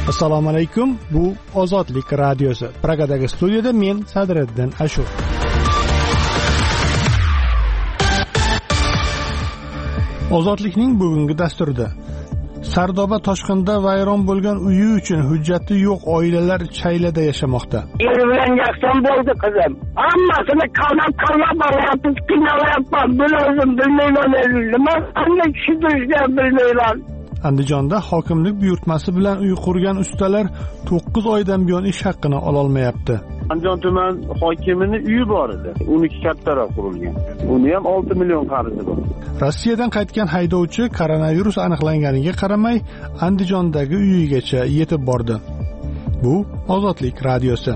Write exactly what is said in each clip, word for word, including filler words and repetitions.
Assalomu alaykum. Bu Ozodlik radiosi. Pragadagi studiyada men Sadriddin Ashur. Ozodlikning bugungi dasturida Sardoba toshqinda vayron bo'lgan uyi uchun hujjati yo'q oilalar Chaylada yashamoqda. Er bilan yaqin bo'ldi qizim. Hammasini qanab qanab olyapmiz, qiynalyapman. Buni o'zim bilmayman. Nima qanday tushuntirishni bilmayman. Andijonda hokimlik buyurtmasi bilan uy qurgan ustalar to'qqiz oydan buyon ish haqqini ola olmayapti. Andijon tuman hokimining uyi bor edi. uniki kattaroq qurilgan. Uni ham olti million qarzi bor. Rossiyadan qaytgan haydovchi koronavirus aniqlanganiga qaramay Andijondagi uyigacha yetib bordi. Bu Ozodlik radiosi.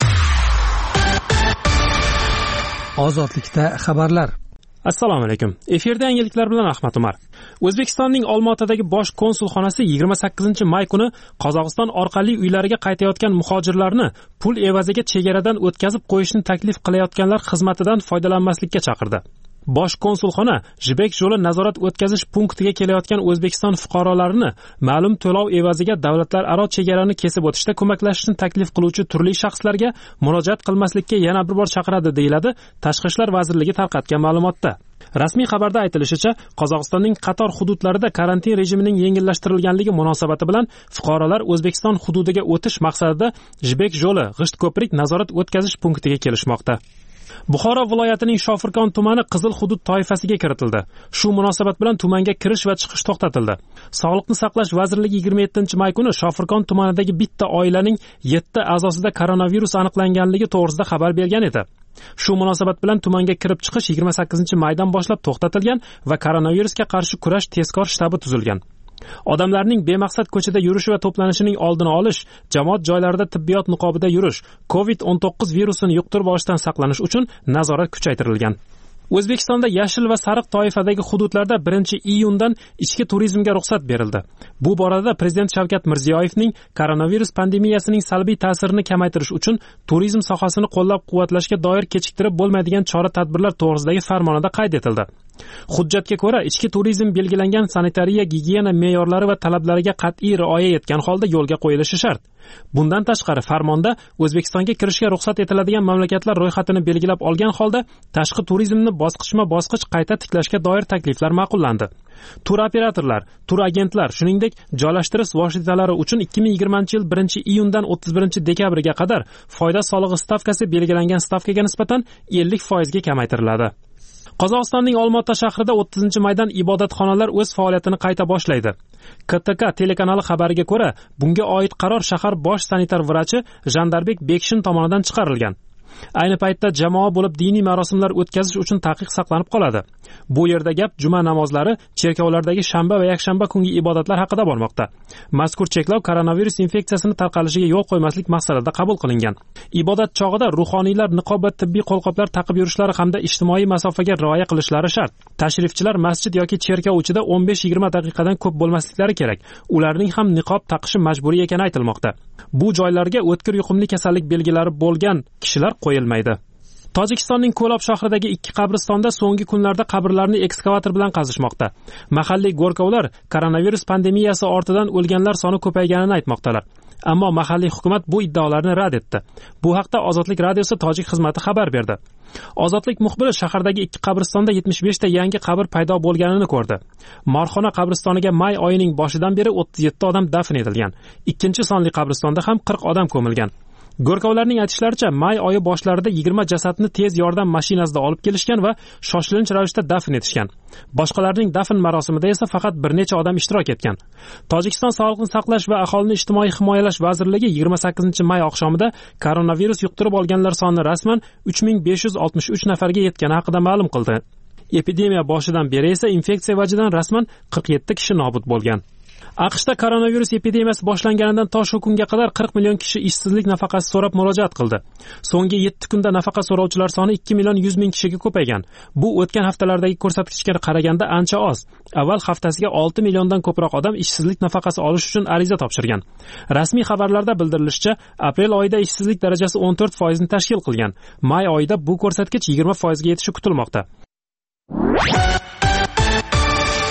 Ozodlikda xabarlar. Assalomu alaykum. Efirda yangiliklar bilan Ahmad Umar. O'zbekistonning Olmaotadagi bosh konsulxonasi yigirma sakkizinchi may kuni Qozog'iston orqali uylariga qaytayotgan muhojirlarni pul evaziga chegaradan o'tkazib qo'yishni taklif qilayotganlar xizmatidan foydalanmaslikka chaqirdi. Bosh konsulxona Jibek yo'li nazorat o'tkazish punktiga kelayotgan O'zbekiston fuqarolarini ma'lum to'lov evaziga davlatlararo chegarani kesib o'tishda ko'maklashishni taklif qiluvchi turli shaxslarga murojaat qilmaslikka yana bir bor chaqiradi, deyiladi Tashqi ishlar vazirligi tarqatgan ma'lumotda. Rasmiy xabarda aytilishicha, Qozog'istonning qator hududlarida karantin rejimining yengillashtirilganligi munosabati bilan fuqarolar O'zbekiston hududiga o'tish maqsadida Jibek yo'li g'isht ko'prik nazorat o'tkazish punktiga kelishmoqda. Buxoro viloyatining Shofirkon tumani qizil hudud toifasiga kiritildi. Shu munosabat bilan tumanga kirish va chiqish to'xtatildi. Sog'liqni saqlash vazirligi yigirma yettinchi may kuni Shofirkon tumanidagi bitta oilaning yetti a'zosida koronavirus aniqlanganligi to'g'risida xabar bergan edi. Shu munosabat bilan tumanga kirib chiqish yigirma sakkizinchi maydan boshlab to'xtatilgan va koronavirusga qarshi kurash tezkor shtabi tuzilgan. Odamlarning bemaqsad ko'chada yurishi va to'planishining oldini olish, jamoat joylarida tibbiyot niqobida yurish, covid o'n to'qqiz virusini yuqtirib olishdan saqlanish uchun nazorat kuchaytirilgan. O'zbekistonda yashil va sariq toifadagi hududlarda birinchi iyundan ichki turizmga ruxsat berildi. Bu borada Prezident Shavkat Mirziyoyevning koronavirus pandemiyasining salbiy ta'sirini kamaytirish uchun turizm sohasini qo'llab-quvvatlashga doir kechiktirib bo'lmaydigan chora-tadbirlar to'g'risidagi farmonida qayd etildi. Hujjatga ko'ra, ichki turizm belgilangan sanitariya gigiyena me'yorlari va talablariga qat'iy rioya etgan holda yo'lga qo'yilishi shart. Bundan tashqari farmonda O'zbekistonga kirishga ruxsat etiladigan mamlakatlar ro'yxatini belgilab olgan holda tashqi turizmni bosqichma-bosqich qayta tiklashga doir takliflar ma'qullandi. Tur operatorlar, tur agentlar, shuningdek joylashtirish vositalari uchun ikki ming yigirmanchi yil birinchi iyundan o'ttiz birinchi dekabrga qadar foyda solig'i stavkasi belgilangan stavkaga nisbatan ellik foizga kamaytiriladi. Qozog'istonning Olmaota shahrida o'ttizinchi maydan ibodatxonalar o'z faoliyatini qayta boshlaydi. K T K telekanali xabariga ko'ra, bunga oid qaror shahar bosh sanitar vrachi Jandarbek Bekshin tomonidan chiqarilgan. Ayni paytda jamoa bo'lib diniy marosimlar o'tkazish uchun taqiq saqlanib qoladi. Bu yerda gap juma namozlari, cherkovlardagi shanba va yakshanba kungi ibodatlar haqida bormoqda. Mazkur cheklov koronavirus infeksiyasini tarqalishiga yo'l qo'ymaslik maqsadida qabul qilingan. Ibodat chog'ida ruhoniylar niqob va tibbiy qo'lqoplar taqib yurishlari hamda ijtimoiy masofaga rioya qilishlari shart. Tashrifchilar masjid yoki cherkov ichida o'n besh yigirma daqiqadan ko'p bo'lmasliklari kerak. Ularning ham niqob taqishi majburiy ekani aytilmoqda. Bu joylarga o'tkir yuqumli kasallik belgilari bo'lgan kishilar qo'yilmaydi. Tojikistonning Ko'lob shahridagi ikki qabristonda so'nggi kunlarda qabrlarni ekskavator bilan qazishmoqda. Mahalliy go'rkovlar koronavirus pandemiyasi ortidan o'lganlar soni ko'payganini aytmoqdalar. Ammo mahalliy hukumat bu iddaolarni rad etdi. Bu haqda Ozodlik radiosi tojik xizmati xabar berdi. Ozodlik muxbiri shahardagi ikki qabristonda yetmish besh ta yangi qabr paydo bo'lganini ko'rdi. Marxona qabristoniga may oyining boshidan beri o'ttiz yetti odam dafn etilgan. Ikkinchi sonli qabristonda ham qirq odam ko'milgan. Go'rkovlarning aytishlaricha, may oyi boshlarida yigirma jasadni tez yordam mashinasida olib kelishgan va shoshilinch ravishda dafn etishgan. Boshqalarning dafn marosimida esa faqat bir necha odam ishtirok etgan. Tojikiston Sog'liqni saqlash va aholini ijtimoiy himoyalash vazirligi yigirma sakkizinchi may oqshomida koronavirus yuqtirib olganlar soni rasman uch ming besh yuz oltmish uch nafarga yetgani haqida ma'lum qildi. Epidemiya boshidan beri esa infeksiya vajidan rasman qirq yetti kishi nobud bo'lgan. AQShda koronavirus epidemiyasi boshlanganidan to shu kunga qadar qirq million kishi ishsizlik nafaqasi so'rab murojaat qildi. So'nggi yetti kunda nafaqa so'rovchilar soni ikki million yuz ming kishiga ko'paygan. Bu o'tgan haftalardagi ko'rsatkichga qaraganda ancha oz. Avval haftasiga olti milliondan ko'proq odam ishsizlik nafaqasi olish uchun ariza topshirgan. Rasmiy xabarlarda bildirilishicha, aprel oyida ishsizlik darajasi o'n to'rt foizni tashkil qilgan. May oyida bu ko'rsatkich yigirma foizga yetishi kutilmoqda.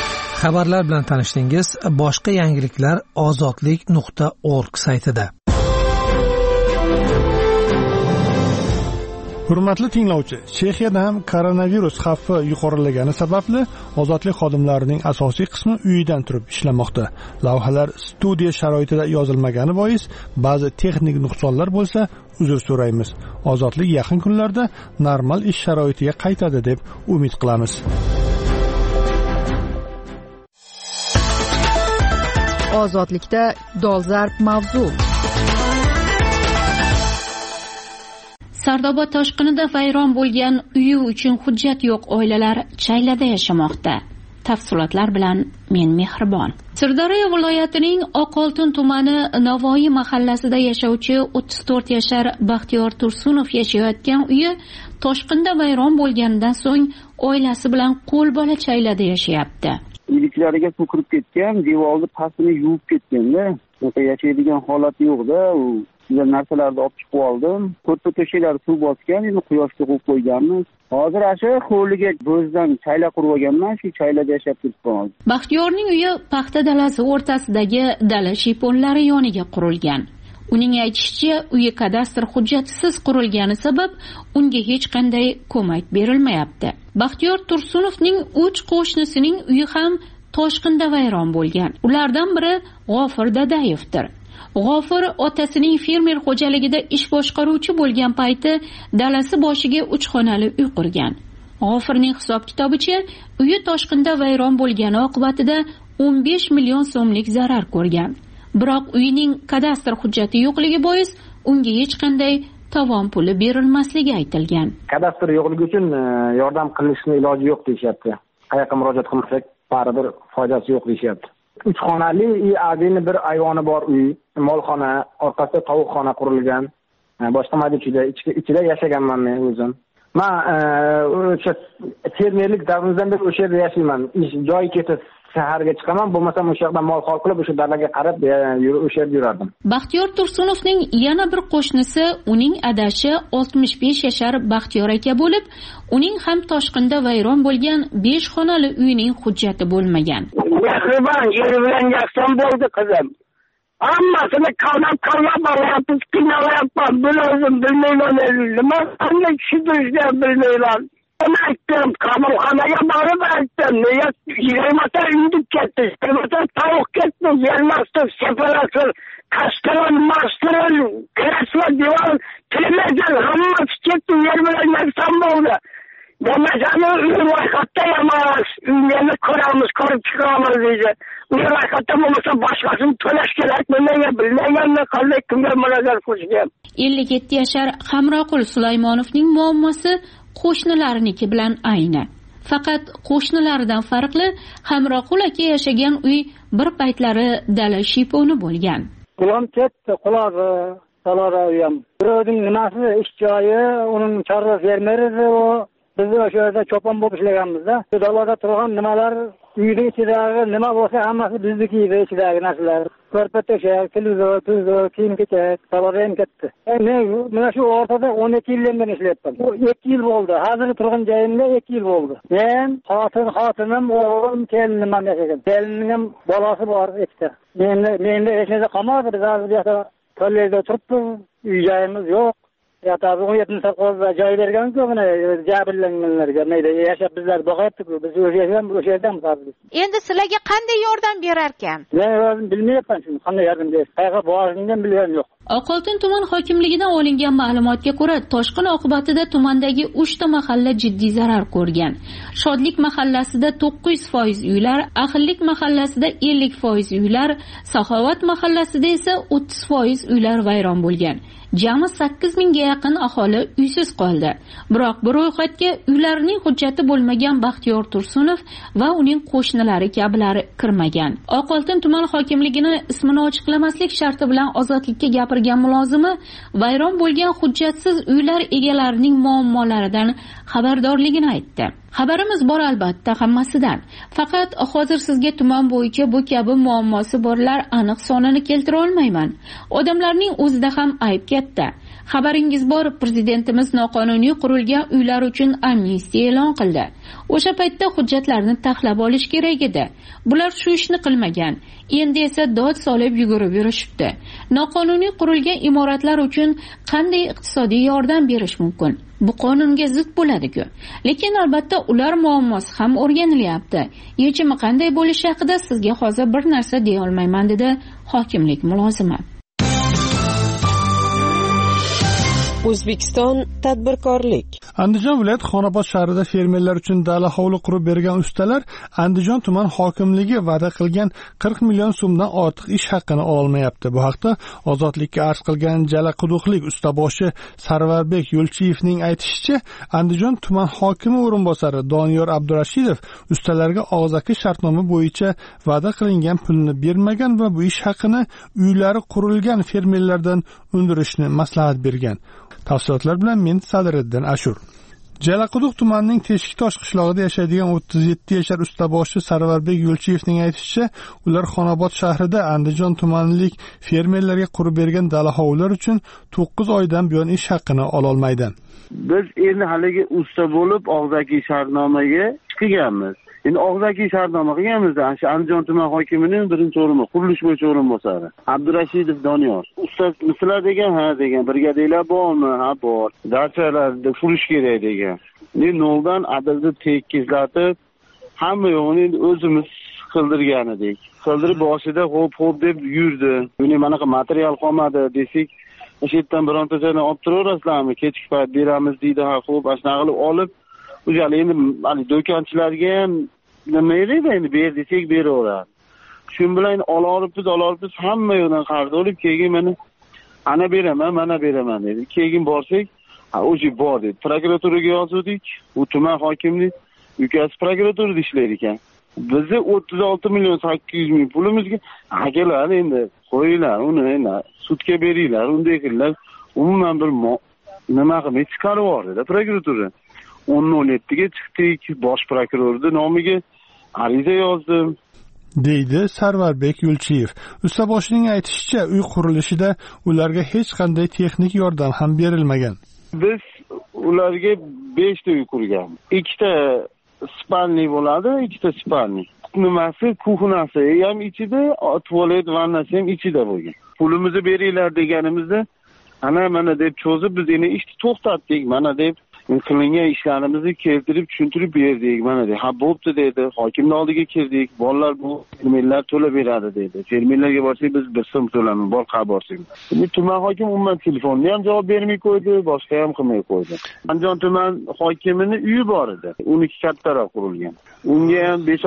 xabarlar bilan tanishdingiz. Boshqa yangiliklar ozodlik nuqta org saytida. Hurmatli tinglovchi, Chexiyada ham koronavirus xavfi yuqorilagani sababli ozodlik xodimlarining asosiy qismi uyidan turib ishlamoqda. Lavhalar studiya sharoitida yozilmagani bois ba'zi texnik nuqsonlar bo'lsa, uzr so'raymiz. Ozodlik yaqin kunlarda normal ish sharoitiga qaytadi deb umid qilamiz. Ozodlikda dolzarb mavzu. Sardoba toshqinida vayron bo'lgan uyi uchun hujjat yo'q oilalar Chaylada yashamoqda. Tafsilotlar bilan men Mehribon. Sirdaryo viloyatining Oqoltin tumani Navoiy mahallasida yashovchi o'ttiz to'rt yashar Baxtiyor Tursunov yashayotgan uyi toshqinda vayron bo'lganidan so'ng oilasi bilan qo'lbola Chaylada yashayapti. Iliklariga suv kirib ketgan, devorni pastini yuvib ketganda, o'sha yashaydigan holati yo'qda, u sizlar narsalarni olib chiqib oldim. Ko'rpa to'shaklar suv bosgan, endi quyoshga qo'yib qo'yganmiz. Hozir asha hovliga bo'zdan chayla qurib olganman, shu chaylada yashab turibman. Baxtiyorning uyi paxta dalasi o'rtasidagi dala shiponlari yoniga qurilgan. Uning aytishicha, uyi kadastr hujjatisiz qurilgani sabab unga hech qanday ko'mak berilmayapti. Baxtiyor Tursunovning uch qo'shnisining uyi ham toshqinda vayron bo'lgan. Ulardan biri G'ofir Dadayevdir. G'ofir otasining fermer xo'jaligida ish boshqaruvchi bo'lgan payti dalasi boshiga uch xonali uy qurgan. G'ofirning hisob-kitobicha uyi toshqinda vayron bo'lgani oqibatida o'n besh million so'mlik zarar ko'rgan. Biroq uyining kadastr hujjati yo'qligi bois unga hech qanday tovon puli berilmasligi aytilgan. Kadastr yo'qligi uchun yordam qilishning iloji yo'q deyapti. Qayerga murojaat qilmasak, baribir foydasi yo'q deyapti. uch xonali adini bir ayvoni bor uy, molxona, orqasida tovuqxona qurilgan. Boshqa mayda ichida, ichida yashaganman men o'zim. Men o'sha fermerlik davrimizdan beri o'sha yerda yashayman. Joy ketib shaharga chiqaman, bo'lmasam o'sha yerdan mol xol qilib o'sha dalaga qarab o'sha yerda yurardim. Baxtiyor Tursunovning yana bir qo'shnisi uning adashi oltmish besh yashar Baxtiyor aka bo'lib, uning ham toshqinda vayron bo'lgan besh xonali uyining hujjati bo'lmagan. Mehribon, yeri bilan yakson bo'ldi qizim. Hammasini qanab qanab olyapmiz, qiynalyapman. Buni o'zim bilmayman, nima qanday tushuntirishni bilmayman. Men aytdim, qamoqxonaga borib aytdim, nega yigirmata uyni ketdi, yigirmata tovuq ketdi, yermasdi, separasi, kastalan, mastalan, kreslo, divan, televizor, hammasi ketdi, yer bilan yakson bo'ldi. Demagani uy ro'yxatda emas, uyni ko'ramiz, ko'rib chiqamiz deydi. Uy ro'yxatda bo'lmasa boshqasini to'lash kerak, menga bilmaganman qanday kimga murojaat qilishgan. ellik yetti yashar Hamroqul Sulaymonovning muammosi qo'shnilariniki bilan ayni. Faqat qo'shnilaridan farqli, Hamroqul aka yashagan uy bir paytlari dala shiponi bo'lgan. Qulam ketdi, qulog'i, salora uyam. Birovning nimasi ish joyi, uning chorva fermeri o. Biz o'sha yerda cho'pon bo'lib ishlaganmizda. Dalada turgan nimalar, uyning ichidagi nima bo'lsa hammasi bizniki edi, ichidagi narsalar. Ko'rpa to'shak, televizor, tuzor, kiyim-kechak, salora ketdi. Men mana shu o'rtada o'n ikki yildan beri ishlayapman. ikki yil bo'ldi. Hozir turgan joyimda ikki yil bo'ldi. Men xotin, xotinim, o'g'lim, kelinim ham yashagan. Kelinim bolasi bor ikkita. Menda menda hech narsa qolmadi. Biz hozir bu yerda kollejda turibmiz. Uy joyimiz yo'q. Ya tabi o'n yettinchi savqozda joy bergan-ku, mana jabrlanganlarga mayda yashab bizlar boqyapti-ku, biz o'sha yerdan o'sha yerdan hozir. Endi sizlarga qanday yordam berar ekan? Men o'zim bilmayapman shuni, qanday yordam berish. Qayerga borishimni bilganim yo'q. Oqoltin tuman hokimligidan olingan ma'lumotga ko'ra, toshqin oqibatida tumandagi uchta mahalla jiddiy zarar ko'rgan. Shodlik mahallasida to'qqiz foiz uylar, Ahillik mahallasida ellik foiz uylar, Saxovat mahallasida esa o'ttiz foiz uylar vayron bo'lgan. Jami sakkiz mingga yaqin aholi uysiz qoldi. Biroq bu ro'yxatga uylarining hujjati bo'lmagan Baxtiyor Tursunov va uning qo'shnilari kabilari kirmagan. Oqoltin tuman hokimligini ismini ochiqlamaslik sharti bilan ozodlikka gapirgan mulozimi vayron bo'lgan hujjatsiz uylar egalarining muammolaridan xabardorligini aytdi. Xabarimiz bor albatta hammasidan. Faqat hozir sizga tuman bo'yicha bu kabi muammosi borlar aniq sonini keltira olmayman. Odamlarning o'zida ham ayb katta. Xabaringiz bor, prezidentimiz noqonuniy qurilgan uylar uchun amnistiya e'lon qildi. O'sha paytda hujjatlarni taxlab olish kerak edi. Bular shu ishni qilmagan. Endi esa dod solib yugurib yurishibdi. Noqonuniy qurilgan imoratlar uchun qanday iqtisodiy yordam berish mumkin? Bu qonunga zid bo'ladi-ku. Lekin albatta ular muammosi ham o'rganilyapti. Yechimi qanday bo'lishi haqida sizga hozir bir narsa deya olmayman, dedi hokimlik mulozimi. O'zbekiston tadbirkorlik. Andijon viloyat Xonobod shahrida fermerlar uchun dala hovli qurib bergan ustalar Andijon tuman hokimligi va'da qilgan qirq million so'mdan ortiq ish haqqini olmayapti. Bu haqda Ozodlikka arz qilgan jalaquduqlik ustaboshi Sarvarbek Yo'lchiyevning aytishicha, Andijon tuman hokimi o'rinbosari Doniyor Abdurashidov ustalarga og'zaki shartnoma bo'yicha va'da qilingan pulni bermagan va bu ish haqqini uylari qurilgan fermerlardan undirishni maslahat bergan. Tafsilotlar bilan men Sadiriddin Ashur. Jalaquduq tumanining Teshiktosh qishlog'ida yashaydigan o'ttiz yetti yashar ustaboshi Sarvarbek Yo'lchiyevning aytishicha, ular Xonobod shahrida Andijon tumanilik fermerlarga qurib bergan dala hovlilar uchun to'qqiz oydan buyon ish haqqini ola olmaydi. Biz endi haligi usta bo'lib og'zaki shartnomaga chiqganmiz. Endi og'zaki shartnoma qilganmiz-da, shu Andijon tuman hokimining birinchi o'rinbosari, qurilish bo'yicha o'rinbosari Abdurashidov Doniyor. Usta mislar degan, ha degan, brigadelar bormi? Ha bor. Dachalarda fulish kerak degan. Men noldan adalni tekizlatib, hamma yo'g'ini o'zimiz qildirgan edik. Qildirib boshida xo'p, xo'p deb yurdi. Buni manaqa material qolmadi desak, o'sha yerdan bironta joydan olib turaverasizlarmi? Kechki payt beramiz deydi, ha xo'p, ashuna qilib olib, o'sha endi mana do'konchilarga ham nima edi endi ber desak beraveradi. Shu bilan ola olibmiz, ola olibmiz, hamma yo'qdan qarz olib, keyin mana ana beraman, mana beraman dedi. Keyin borsak, ha o'sha bor dedi. Prokuraturaga yozdik, u tuman hokimlik ukasi prokuraturada ishlar ekan. Bizni o'ttiz olti million sakkiz yuz ming pulimizga akalar endi qo'yinglar, uni endi sudga beringlar, unday qilinglar. Umuman bir nima qilib chiqarib yubordi-da prokuratura. o'n nol yettiga chiqdik, bosh prokurorning nomiga ariza yozdim, deydi Sarvarbek Yo'lchiyev. Ustaboshining aytishicha, uy qurilishida ularga hech qanday texnik yordam ham berilmagan. Biz ularga besh ta uy qurgan. Ikkita spalni bo'ladi, ikkita spalni. Nimasi, kuxnasi ham ichida, tualet, vannasi ham ichida bo'lgan. Pulimizni beringlar deganimizda, ana mana deb cho'zib biz endi ishni to'xtatdik, mana deb qilingan ishlarimizni keltirib tushuntirib berdik, mana deb. Ha bo'pti dedi. Hokimning oldiga kirdik. Bolalar bu fermerlar to'lab beradi dedi. Fermerlarga borsak biz bir so'm to'lamiz, bor qa borsak. Endi tuman hokim umuman telefonni ham javob bermay qo'ydi, boshqa ham qilmay qo'ydi. Andijon tuman hokimining uyi bor edi. uniki kattaroq qurilgan. Unga ham besh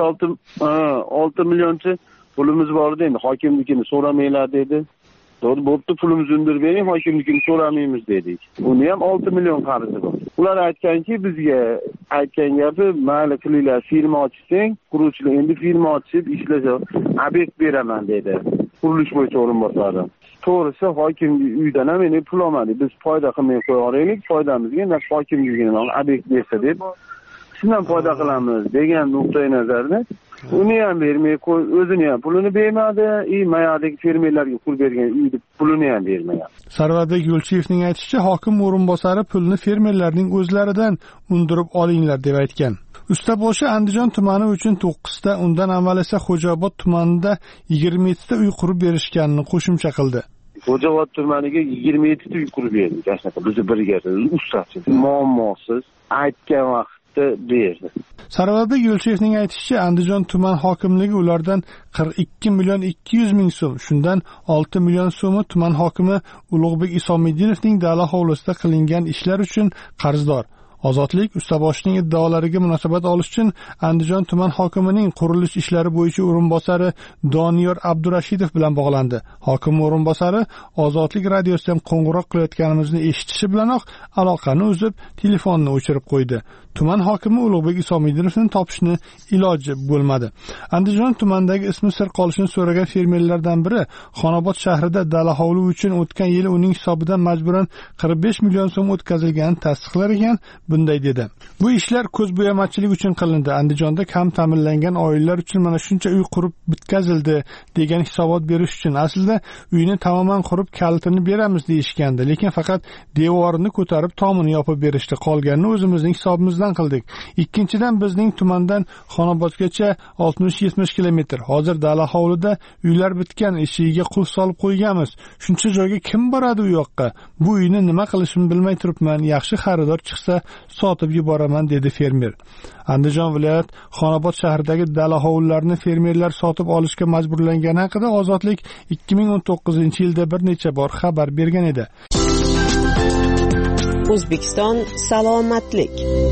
olti millioncha pulimiz bor edi. Endi hokimlikini so'ramanglar dedi. To'g'ri, bo'pti, pulimizni undirib bering, hokimlikni so'ramaymiz dedik. Uni ham olti million qarzi bor. Ular aytganki, bizga aytgan gapi, mayli qilinglar, firma ochsang, quruvchilar endi firma ochib ishlasa, obyekt beraman dedi. Qurilish bo'yicha o'rinbosari. To'g'risi, hokim uydan ham endi pul olmadik. Biz foyda qilmay qo'yaylik, foydamizga endi hokimlikdan obyekt bersa deb shundan foyda qilamiz degan nuqtai nazarda uni ham bermay qo'y, o'zini ham pulini bermadi, i mayadagi fermerlarga pul bergan uyni pulini ham bermagan. Sarvarbek Yo'lchiyevning aytishicha, hokim o'rinbosari pulni fermerlarning o'zlaridan undirib olinglar deb aytgan. Ustaboshi Andijon tumani uchun to'qqizta, undan avval esa Xo'jaobod tumanida yigirma yettita uy qurib berishganini qo'shimcha qildi. Xo'jaobod tumaniga yigirma yettita uy qurib berdik, ashnaka bizni brigada ustasi. Muammosiz aytgan vaqt berdi. Sarvarbek Yo'lchiyevning aytishicha, Andijon tuman hokimligi ulardan qirq ikki million ikki yuz ming so'm, shundan olti million so'mi tuman hokimi Ulug'bek Isomidinovning dala hovlisida qilingan ishlar uchun qarzdor. Ozodlik ustaboshining iddaolariga munosabat olish uchun Andijon tuman hokimining qurilish ishlari bo'yicha o'rinbosari Doniyor Abdurashidov bilan bog'landi. Hokim o'rinbosari Ozodlik radiosidan qo'ng'iroq qilayotganimizni eshitishi bilanoq aloqani uzib, telefonni o'chirib qo'ydi. Tuman hokimi Ulug'bek Isomidinovni topishni iloji bo'lmadi. Andijon tumanidagi ismi sir qolishini so'ragan fermerlardan biri Xonobod shahrida dala hovli uchun o'tgan yili uning hisobidan majburan qirq besh million so'm o'tkazilganini tasdiqlar ekan, bunday dedi: bu ishlar ko'zbo'yamachilik uchun qilindi. Andijonda kam ta'minlangan oilalar uchun mana shuncha uy qurib bitkazildi degan hisobot berish uchun. Aslida uyni tamoman qurib kalitini beramiz deyishgandi, lekin faqat devorini ko'tarib tomini yopib berishdi. Qolganini o'zimizning hisobimizdan qildik. Ikkinchidan, bizning tumandan Xonobodgacha oltmish yetmish kilometr. Hozir dala hovlida uylar bitgan, eshigiga qulf solib qo'yganmiz. Shuncha joyga kim boradi u yoqqa? Bu uyni nima qilishimni bilmay turibman. Yaxshi xaridor chiqsa sotib yuboraman, dedi fermer. Andijon viloyat Xonobod shahridagi dala hovlilarni fermerlar sotib olishga majburlangani haqida Ozodlik ikki ming o'n to'qqizinchi yilda bir necha bor xabar bergan edi. O'zbekiston salomatlik.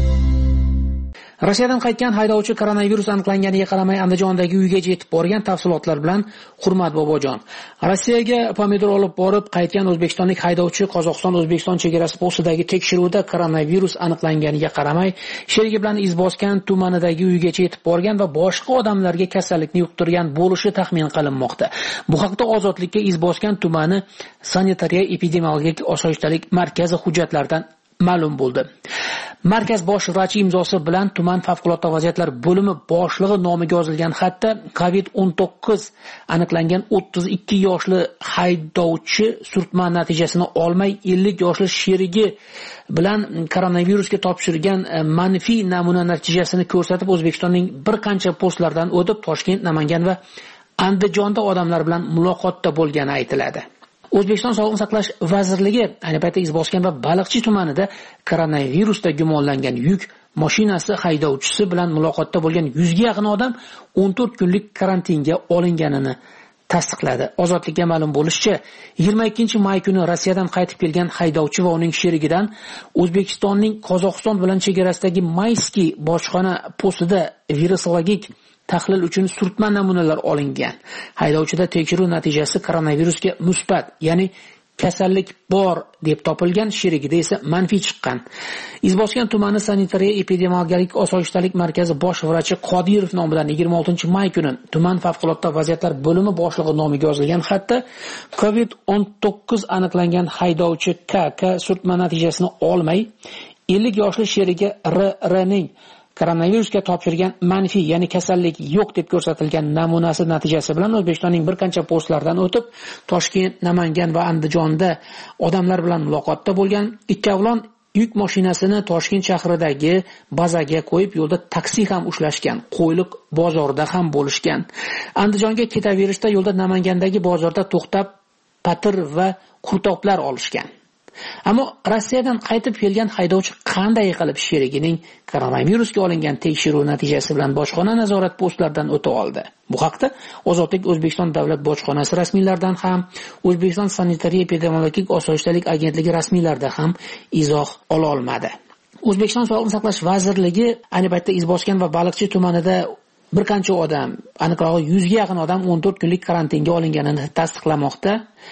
Rossiyadan qaytgan haydovchi koronavirus aniqlanganiga qaramay Andijondagi uyga yetib borgan. Tafsilotlar bilan Hurmat Bobojon. Rossiyaga pomidor olib borib qaytgan o'zbekistonlik haydovchi Qozog'iston-O'zbekiston chegarasi postidagi tekshiruvda koronavirus aniqlanganiga qaramay sherigi bilan Izboskan tumanidagi uyga yetib borgan va boshqa odamlarga kasallikni yuqtirgan bo'lishi taxmin qilinmoqda. Bu haqda Ozodlikka Izboskan tumani sanitariya epidemiologik osoyishtalik markazi hujjatlaridan ma'lum bo'ldi. Markaz bosh vrachi imzosi bilan tuman favqulodda vaziyatlar bo'limi boshlig'i nomiga yozilgan xatda covid o'n to'qqiz aniqlangan o'ttiz ikki yoshli haydovchi surtma natijasini olmay ellik yoshli sherigi bilan koronavirusga topshirgan manfiy namuna natijasini ko'rsatib O'zbekistonning bir qancha postlaridan o'tib Toshkent, Namangan va Andijonda odamlar bilan muloqotda bo'lgani aytiladi. O'zbekiston Sog'liqni saqlash vazirligi ayni paytda Izboskan va Baliqchi tumanida koronavirusda gumonlangan yuk mashinasi haydovchisi bilan muloqotda bo'lgan yuzga yaqin odam o'n to'rt kunlik karantinga olinganini tasdiqladi. Ozodlikka ma'lum bo'lishicha, yigirma ikkinchi may kuni Rossiyadan qaytib kelgan haydovchi va uning sherigidan O'zbekistonning Qozog'iston bilan chegarasidagi Mayskiy bojxona postida virusologik tahlil uchun surtma namunalar olingan. Haydovchida tekshiruv natijasi koronavirusga musbat, ya'ni kasallik bor deb topilgan, sherigida esa manfiy chiqqan. Izboskan tumani sanitariya epidemiologik osoyishtalik markazi bosh vrachi Qodirov nomidan yigirma oltinchi may kuni tuman favqulodda vaziyatlar bo'limi boshlig'i nomiga yozilgan xatda covid o'n to'qqiz aniqlangan haydovchi K K surtma natijasini olmay ellik yoshli sherigi R R ning koronavirusga topshirgan manfiy, ya'ni kasallik yo'q deb ko'rsatilgan namunasi natijasi bilan O'zbekistonning bir qancha postlaridan o'tib Toshkent, Namangan va Andijonda odamlar bilan muloqotda bo'lgan. Ikkovlon yuk mashinasini Toshkent shahridagi bazaga qo'yib yo'lda taksi ham ushlashgan, Qo'yliq bozorida ham bo'lishgan. Andijonga ketaverishda yo'lda Namangandagi bozorda to'xtab patir va qurtoplar olishgan. Ammo Rossiyadan qaytib kelgan haydovchi qanday qilib sherigining koronavirusga olingan tekshiruv natijasi bilan bojxona nazorat postlaridan o'ta oldi? Bu haqda Ozodlik O'zbekiston davlat bojxonasi rasmiylaridan ham, O'zbekiston sanitariya epidemiologik osoyishtalik agentligi rasmiylarida ham izoh ola olmadi. O'zbekiston Sog'liqni saqlash vazirligi ayni paytda Izboskan va Baliqchi tumanida bir qancha odam, aniqrog'i yuzga yaqin odam o'n to'rt kunlik karantinga olinganini tasdiqlamoqda.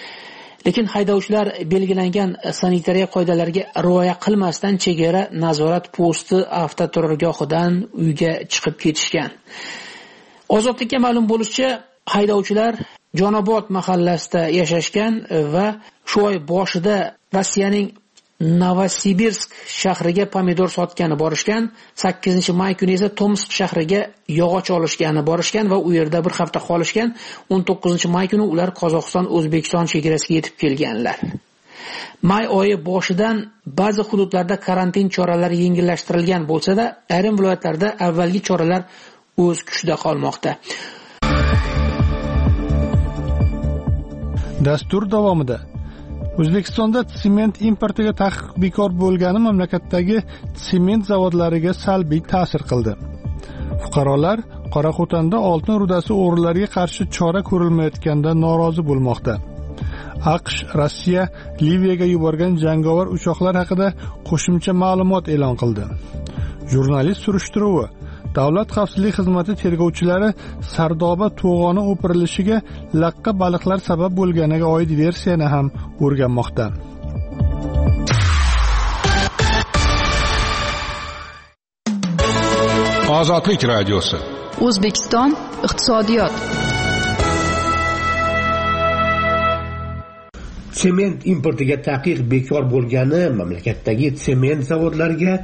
Lekin haydovchilar belgilangan sanitariya qoidalariga rioya qilmasdan chegara nazorat posti avtoturargohidan uyga chiqib ketishgan. Ozodlikka ma'lum bo'lishicha, haydovchilar Jonobod mahallasida yashashgan va shu oy boshida Rossiyaning Novosibirsk shahriga pomidor sotgani borishgan. sakkizinchi may kuni esa Tomsk shahriga yog'och olishgani borishgan va u yerda bir hafta qolishgan. o'n to'qqizinchi may kuni ular Qozog'iston O'zbekiston chegarasiga yetib kelganlar. May oyi boshidan ba'zi hududlarda karantin choralari yengillashtirilgan bo'lsa-da, ayrim viloyatlarda avvalgi choralar o'z kuchida qolmoqda. Dastur davomida O'zbekistonda sement importiga taqiq bekor bo'lgani mamlakatdagi sement zavodlariga salbiy ta'sir qildi. Fuqarolar Qoraqo'tonda oltin rudasi o'g'rilariga qarshi chora ko'rilmayotganda norozi bo'lmoqda. AQSh Rossiya Liviyaga yuborgan jangovar uchoqlar haqida qo'shimcha ma'lumot e'lon qildi. Jurnalist surishtiruvi: Davlat xavfsizlik xizmati tergovchilari Sardoba to'g'oni o'pirilishiga laqqa baliqlar sabab bo'lganiga oid versiyani ham o'rganmoqda. Ozodlik radiosi. O'zbekiston iqtisodiyot. Sement importiga taqiq bekor bo'lgani mamlakatdagi sement zavodlariga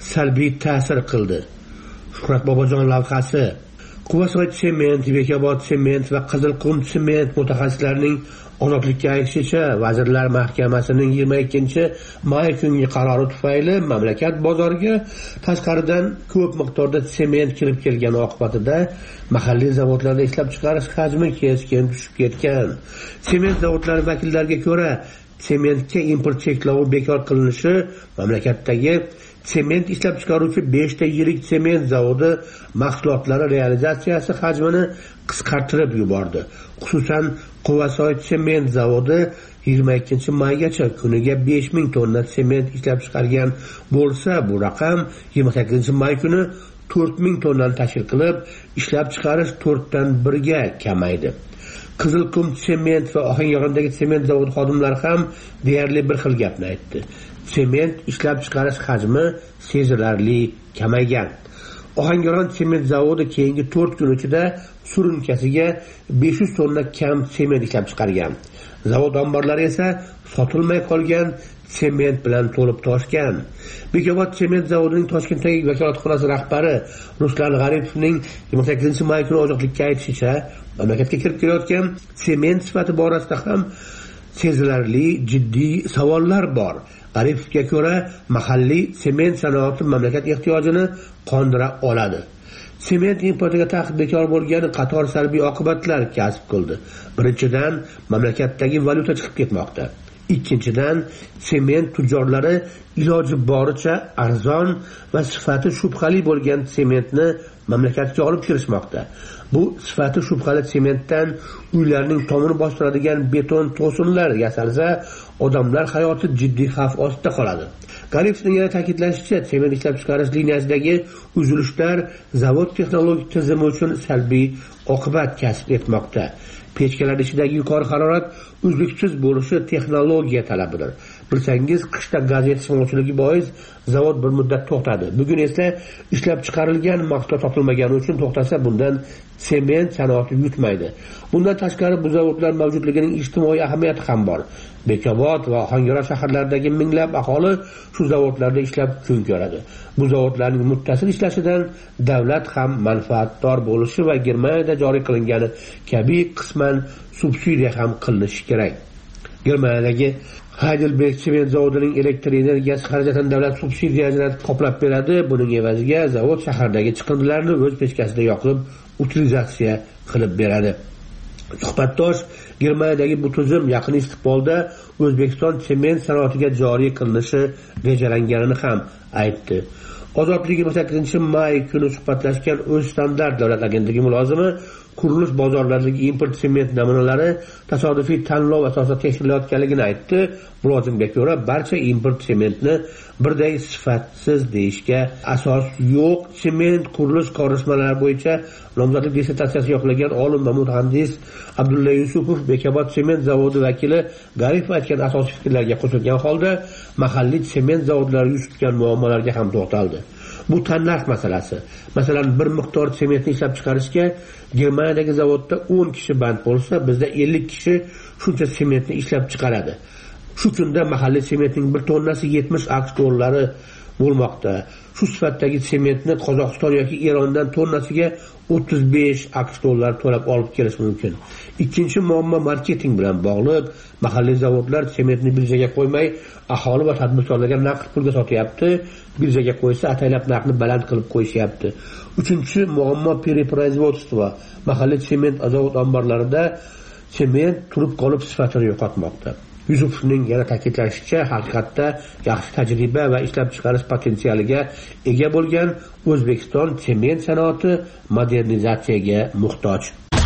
salbiy ta'sir qildi. Shuhrat Bobojon lavhasi. Quvasoy sement, Bekobod sement va Qizilqum sement mutaxassislarining ozodlikka aytishicha, Vazirlar Mahkamasining yigirma ikkinchi may kungi qarori tufayli mamlakat bozoriga tashqaridan ko'p miqdorda sement kirib kelgani oqibatida mahalliy zavodlarda ishlab chiqarish hajmi keskin tushib ketgan. Sement zavodlari vakillariga ko'ra, sementga import cheklovi bekor qilinishi mamlakatdagi sement ishlab chiqaruvchi beshta yirik sement zavodi mahsulotlari realizatsiyasi hajmini qisqartirib yubordi. Xususan, Quvasoy sement zavodi yigirma ikkinchi maygacha kuniga besh ming tonna sement ishlab chiqargan bo'lsa, bu raqam yigirma sakkizinchi may kuni to'rt ming tonnani tashkil qilib, ishlab chiqarish to'rtdan birga kamaydi. Qizilqum sement va Ohangarondagi sement zavodi xodimlari ham deyarli bir xil gapni aytdi. Sement ishlab chiqarish hajmi sezilarli kamaygan. Ohangaron sement zavodi keyingi to'rt kun ichida surunkasiga besh yuz tonna kam sement ishlab chiqargan. Zavod omborlari esa sotilmay qolgan sement bilan to'lib toshgan. Bekobod sement zavodining Toshkentdagi vakolatxonasi rahbari Ruslan G'aripovning yigirma sakkizinchi may kuni ozodlikka aytishicha, mamlakatga kirib kelayotgan sement sifati borasida ham sezilarli jiddiy savollar bor. G'aripovga ko'ra, mahalliy sement sanoati mamlakat ehtiyojini qondira oladi. Sement importiga taqiq bekor bo'lgani qator salbiy oqibatlar kasb qildi. Birinchidan, mamlakatdagi valyuta chiqib ketmoqda. Ikkinchidan, sement tujjorlari iloji boricha arzon va sifati shubhali bo'lgan sementni mamlakatga olib kirishmoqda. Bu sifati shubhali sementdan uylarning tomini bostiradigan beton to'sinlar yasalsa, odamlar hayoti jiddiy xavf ostida qoladi. G'aripovning yana ta'kidlashicha, sement ishlab chiqarish liniyasidagi uzilishlar zavod texnologik tizimi uchun salbiy oqibat kasb etmoqda. Pechkalar ichidagi yuqori harorat uzluksiz bo'lishi texnologiya talabidir. Bilsangiz, qishda gaz yetishmovchiligi bois zavod bir muddat to'xtadi. Bugun esa ishlab chiqarilgan mahsulot topilmagani uchun to'xtasa, bundan sement sanoati yutmaydi. Bundan tashqari, bu zavodlar mavjudligining ijtimoiy ahamiyati ham bor. Bekobod va Ohangaron shaharlaridagi minglab aholi shu zavodlarda ishlab kun ko'radi. Bu zavodlarning muttasil ishlashidan davlat ham manfaatdor bo'lishi va Germaniyada joriy qilingani kabi qisman subsidiya ham qilinishi kerak. Germaniyadagi Heidelberg sement zavodining elektr energiyasi xarajatini davlat subsidiya ajratib qoplab beradi. Buning evaziga zavod shahardagi chiqindilarni o'z pechkasida yoqib, utilizatsiya qilib beradi. Suhbatdosh Germaniyadagi bu tizim yaqin istiqbolda O'zbekiston sement sanoatiga joriy qilinishi rejalanganini ham aytdi. Ozodlik yigirma sakkizinchi may kuni suhbatlashgan O'z standart davlat agentligi mulozimi qurilish bozorlaridagi import sement namunalari tasodifiy tanlov asosida tekshirilayotganligini aytdi. Mulozimga ko'ra, barcha import sementni birday sifatsiz deyishga asos yo'q. Sement qurilish ko'rishmalari bo'yicha nomzodlik dissertatsiyasi yoqlagan olim va mutaxassis Abdulla Yusupov Bekobod sement zavodi vakili G'aripov aytgan asosiy fikrlarga qo'shilgan holda mahalliy sement zavodlari yuz tutgan muammolarga ham to'xtaldi. Bu tanlash masalasi. Masalan, bir miqdor sementni ishlab chiqarishga Germaniyadagi zavodda o'n kishi band bo'lsa, bizda ellik kishi shuncha sementni ishlab chiqaradi. Shu kunda mahalliy sementning bir tonnasi yetmish aqsh dollari bo'lmoqda. Shu sifatdagi sementni Qozog'iston yoki Erondan tonnasiga o'ttiz besh aqsh dollari to'lab olib kelish mumkin. Ikkinchi muammo marketing bilan bog'liq. Mahalliy zavodlar sementni birjaga qo'ymay, aholi va tadbirkorlarga naqd pulga sotyapti. Birjaga qo'ysa, ataylab narxni baland qilib qo'yishyapti. Uchinchi muammo periproizvodstvo. Mahalliy sement zavod omborlarida sement turib qolib sifatini yo'qotmoqda. Yusufning yana ta'kidlashicha, haqiqatda yaxshi tajriba va ishlab chiqarish potensialiga ega bo'lgan O'zbekiston sement sanoati modernizatsiyaga muhtoj.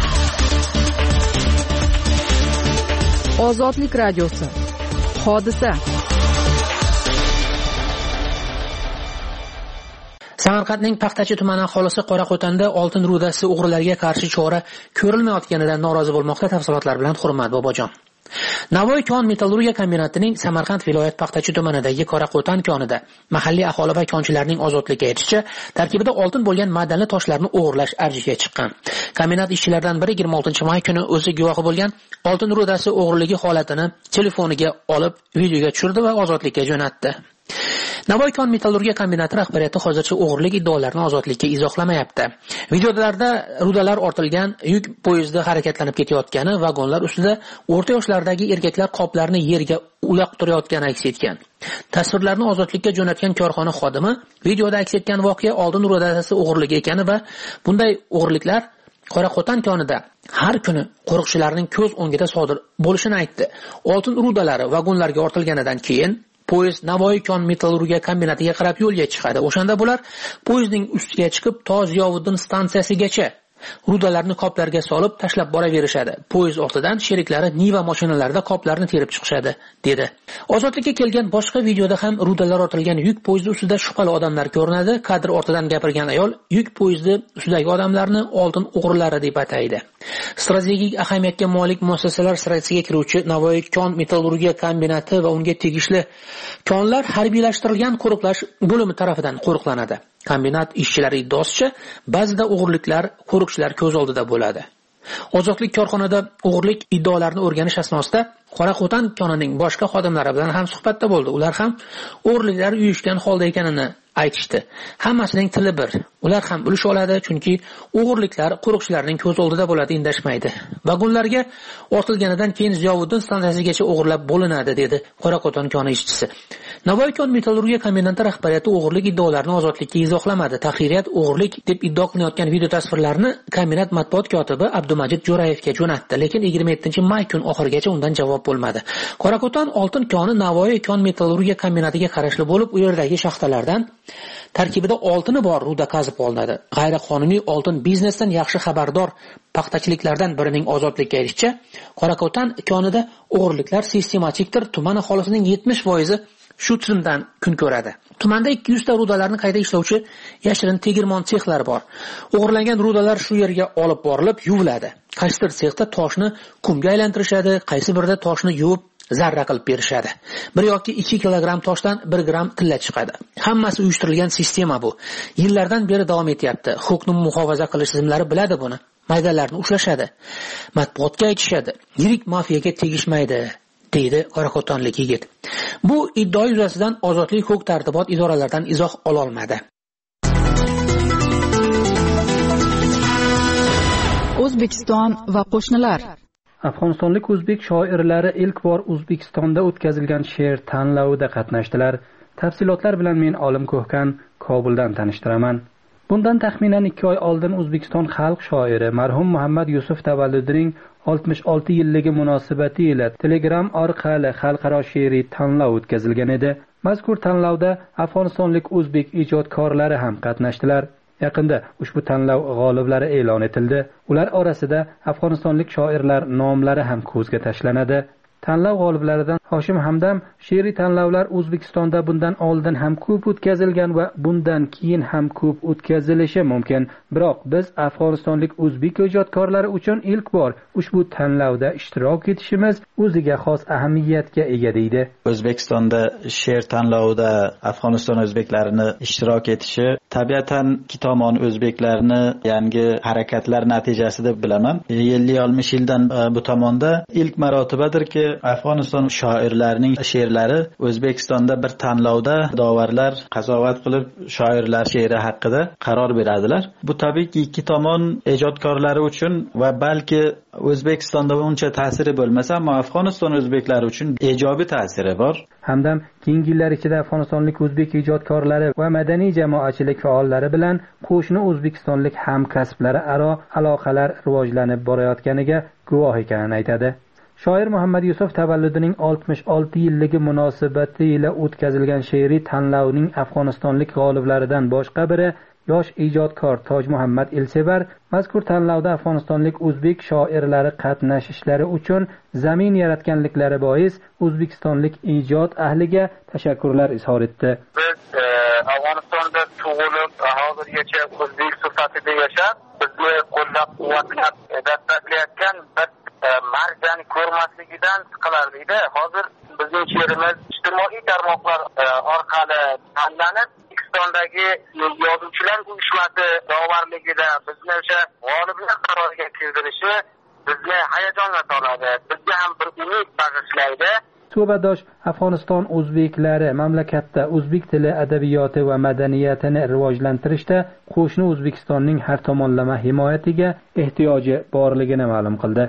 Ozodlik radiosi. Hodisa. Samarqandning Paxtachi tumani aholisi Qoraqo'tonda oltin rudasi o'g'rilariga qarshi chora ko'rilmayotganidan norozi bo'lmoqda. Tafsilotlar bilan Hurmat Bobojon. Navoiy kon metallurgiya kombinatining Samarqand viloyat Paxtachi tumanidagi Qoraqo'ton konida mahalliy aholi va konchilarning ozodlikka aytishicha, tarkibida oltin bo'lgan madanli toshlarni o'g'irlash avjiga chiqqan. Kombinat ishchilaridan biri yigirma oltinchi may kuni o'zi guvohi bo'lgan oltin rudasi o'g'riligi holatini telefoniga olib videoga tushirdi va ozodlikka jo'natdi. Navoiy kon metallurgiya kombinati rahbariyati hozircha o'g'irlik iddaolarini ozodlikka izohlamayapti. Videolarda rudalar ortilgan yuk poyezdi harakatlanib ketayotgani, vagonlar ustida o'rta yoshlardagi erkaklar qoplarni yerga uloqtirayotgani aks etgan. Tasvirlarni ozodlikka jo'natgan korxona xodimi videoda aks etgan voqea oltin rudasi o'g'irligi ekani va bunday o'g'irliklar Qoraqo'tan konida har kuni qo'riqchilarning ko'z o'ngida sodir bo'lishini aytdi. Oltin rudalari vagonlarga ortilganidan keyin poyezd Navoiy kon metallurgiya kombinatiga qarab yo'lga chiqadi. O'shanda bular poyezdning ustiga chiqib, to Ziyovuddin stansiyasigacha rudalarni qoplarga solib tashlab boraverishadi. Poyezd ortidan sheriklari Niva mashinalarida qoplarni terib chiqishadi, dedi. Ozodlikka kelgan boshqa videoda ham rudalar ortilgan yuk poyezdi ustida shubhali odamlar ko'rinadi. Kadr ortidan gapirgan ayol yuk poyezdi ustidagi odamlarni oltin o'g'rilari deb ataydi. Strategik ahamiyatga molik muassasalar sirasiga kiruvchi Navoiy kon metallurgiya kombinati va unga tegishli konlar harbiylashtirilgan qo'riqlash bo'limi tomonidan qo'riqlanadi. Kombinat ishchilari iddaosicha, ba'zida o'g'irliklar qo'riqchilar ko'z oldida bo'ladi. Ozodlik korxonada o'g'irlik iddaolarini o'rganish asnosida Qoraqo'tan konining boshqa xodimlari bilan ham suhbatda bo'ldi. Ular ham o'g'irliklar uyushgan holda ekanini aytishdi. Hammasining tili bir. Ular ham ulush oladi, chunki o'g'irliklar qo'riqchilarning ko'z oldida bo'ladi, indashmaydi. Vagonlarga ortilganidan keyin Ziyovuddin stansiyasigacha o'g'irlab bo'linadi, dedi Qoraqo'tan koni ishchisi. Navoiy kon metallurgiya kombinati rahbariyati o'g'irlik iddaolarini ozodlikka izohlamadi. Tahririyat o'g'irlik deb iddao qilinayotgan video tasvirlarni kombinat matbuot kotibi Abdumajid Jo'rayevga jo'natdi, lekin yigirma yettinchi may kun oxirigacha undan javob bo'lmadi. Qoraqo'tan oltin koni Navoiy kon metallurgiya kombinatiga qarashli bo'lib, u yerdagi shaxtalardan tarkibida oltini bor ruda qazib olinadi. G'ayriqonuniy oltin biznesdan yaxshi xabardor paxtachiliklardan birining ozodlikka erishicha, Qoraqo'tan konida o'g'irliklar sistematikdir. Tuman aholisining yetmish foizi shu tizimdan kun ko'radi. Tumanda ikki yuz ta rudalarni qayta ishlovchi yashirin tegirmon sexlar bor. O'g'irlangan rudalar shu yerga olib borilib yuviladi. Qaysidir sexda toshni qumga aylantirishadi, qaysi birida toshni yuvib zarra qilib berishadi. bir yoki ikki kilogramm toshdan bir gramm tilla chiqadi. Hammasi uyushtirilgan sistema bu. Yillardan beri davom etyapti. Huquqni muhofaza qilish tizimlari biladi buni. Maydalarni ushlashadi. Matbuotga aytishadi. Yirik mafiyaga tegishmaydi, deydi Qoraqo'tonlik yigit. Bu iddao yuzasidan ozodlik huquq tartibot idoralaridan izoh ola olmadi. O'zbekiston va qo'shnilar. Afg'onistonlik o'zbek shoirlari ilk bor O'zbekistonda o'tkazilgan she'r tanlovida qatnashdilar. Tafsilotlar bilan men Olim Ko'hkan Kobuldan tanishtiraman. Bundan taxminan ikki oy oldin O'zbekiston xalq shoiri marhum Muhammad Yusuf tavalludining oltmish olti yilligi munosabati ila Telegram orqali xalqaro she'riy tanlov o'tkazilgan edi. Mazkur tanlovda afg'onistonlik o'zbek ijodkorlari ham qatnashdilar. Yaqinda ushbu tanlov g'oliblari e'lon etildi. Ular orasida afg'onistonlik shoirlar nomlari ham ko'zga tashlanadi. Tanlov g'oliblaridan Hoshim Hamdam she'riy tanlovlar O'zbekistonda bundan oldin ham ko'p o'tkazilgan va bundan keyin ham ko'p o'tkazilishi mumkin. Biroq biz afg'onistonlik o'zbek ijodkorlari uchun ilk bor ushbu tanlovda ishtirok etishimiz o'ziga xos ahamiyatga ega deydi. O'zbekistonda she'r tanlovida Afg'oniston o'zbeklarini ishtirok etishi tabiatan ikki tomon o'zbeklarni yangi harakatlar natijasida bilaman. ellik oltmish yildan bu tomonda ilk marotibadirki Afg'oniston shoirlarining she'rlari O'zbekistonda bir tanlovda da'volar qazovat qilib shoirlar she'ri haqida qaror beradilar. Bu tabiiyki ikki tomon ijodkorlari uchun va balki O'zbekistonda uncha ta'siri bo'lmasa, ammo Afg'oniston o'zbeklari uchun ijobiy ta'siri bor. Hamdam keyingi yillar ichida afg'onistonlik o'zbek ijodkorlari va madaniy jamoatchilik faollari bilan qo'shni o'zbekistonlik hamkasblari aro aloqalar rivojlanib borayotganiga guvoh ekanini aytadi. Shoir Muhammad Yusuf tavalludining oltmish olti yilligi munosabati ila o'tkazilgan she'riy tanlovning afg'onistonlik g'oliblaridan boshqa biri yosh ijodkor Toj Muhammad Elsevar mazkur tanlovda afg'onistonlik o'zbek shoirlari qatnashishlari uchun zamin yaratganliklari bois o'zbekistonlik ijod ahliga tashakkurlar izhor etdi. Biz Afg'onistonda tug'ilib, hozirgacha o'zbek sifatida yashab, bizni qo'llab-quvvatlab dastaklayotgan bir marjani ko'rmasligidan siqilardikda. Hozir bizning she'rimiz ijtimoiy tarmoqlar orqali tanlanib, O'zbekistondagi yozuvchilar uyushmasi da'vorligida bizni o'sha g'oliblar qaroriga kirdirishi bizni hayajonga soladi. Bizga ham bir umid bag'ishlaydi. suhbatdosh Afg'oniston o'zbeklari mamlakatda o'zbek tili, adabiyoti va madaniyatini rivojlantirishda qo'shni O'zbekistonning har tomonlama himoyatiga ehtiyoji borligini ma'lum qildi.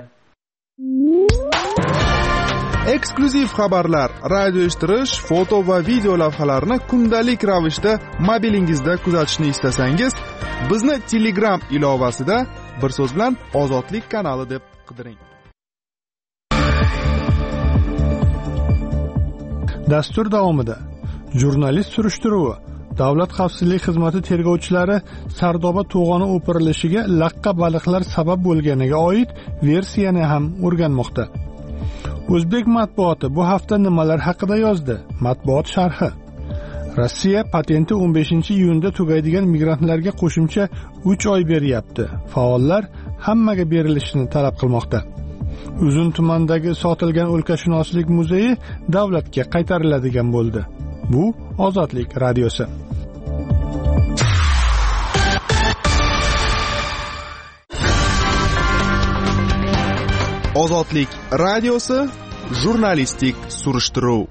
Eksklyuziv xabarlar, radio eshittirish, foto va video lavhalarni kundalik ravishda mobilingizda kuzatishni istasangiz, bizni Telegram ilovasida bir so'z bilan Ozodlik kanali deb qidiring. Dastur davomida jurnalist surishtiruvi, Davlat xavfsizlik xizmati tergovchilari Sardoba to'g'oni o'pirilishiga laqqa baliqlar sabab bo'lganiga oid versiyani ham o'rganmoqda. O'zbek matbuoti bu hafta nimalar haqida yozdi? Matbuot sharhi. Rossiya patenti o'n beshinchi iyunda tugaydigan migrantlarga qo'shimcha uch oy beryapti. Faollar hammaga berilishini talab qilmoqda. Uzun tumandagi sotilgan o'lkashunoslik muzeyi davlatga qaytariladigan bo'ldi. Bu Ozodlik radiosi. Ozodlik radiosi jurnalistik surishtiruv.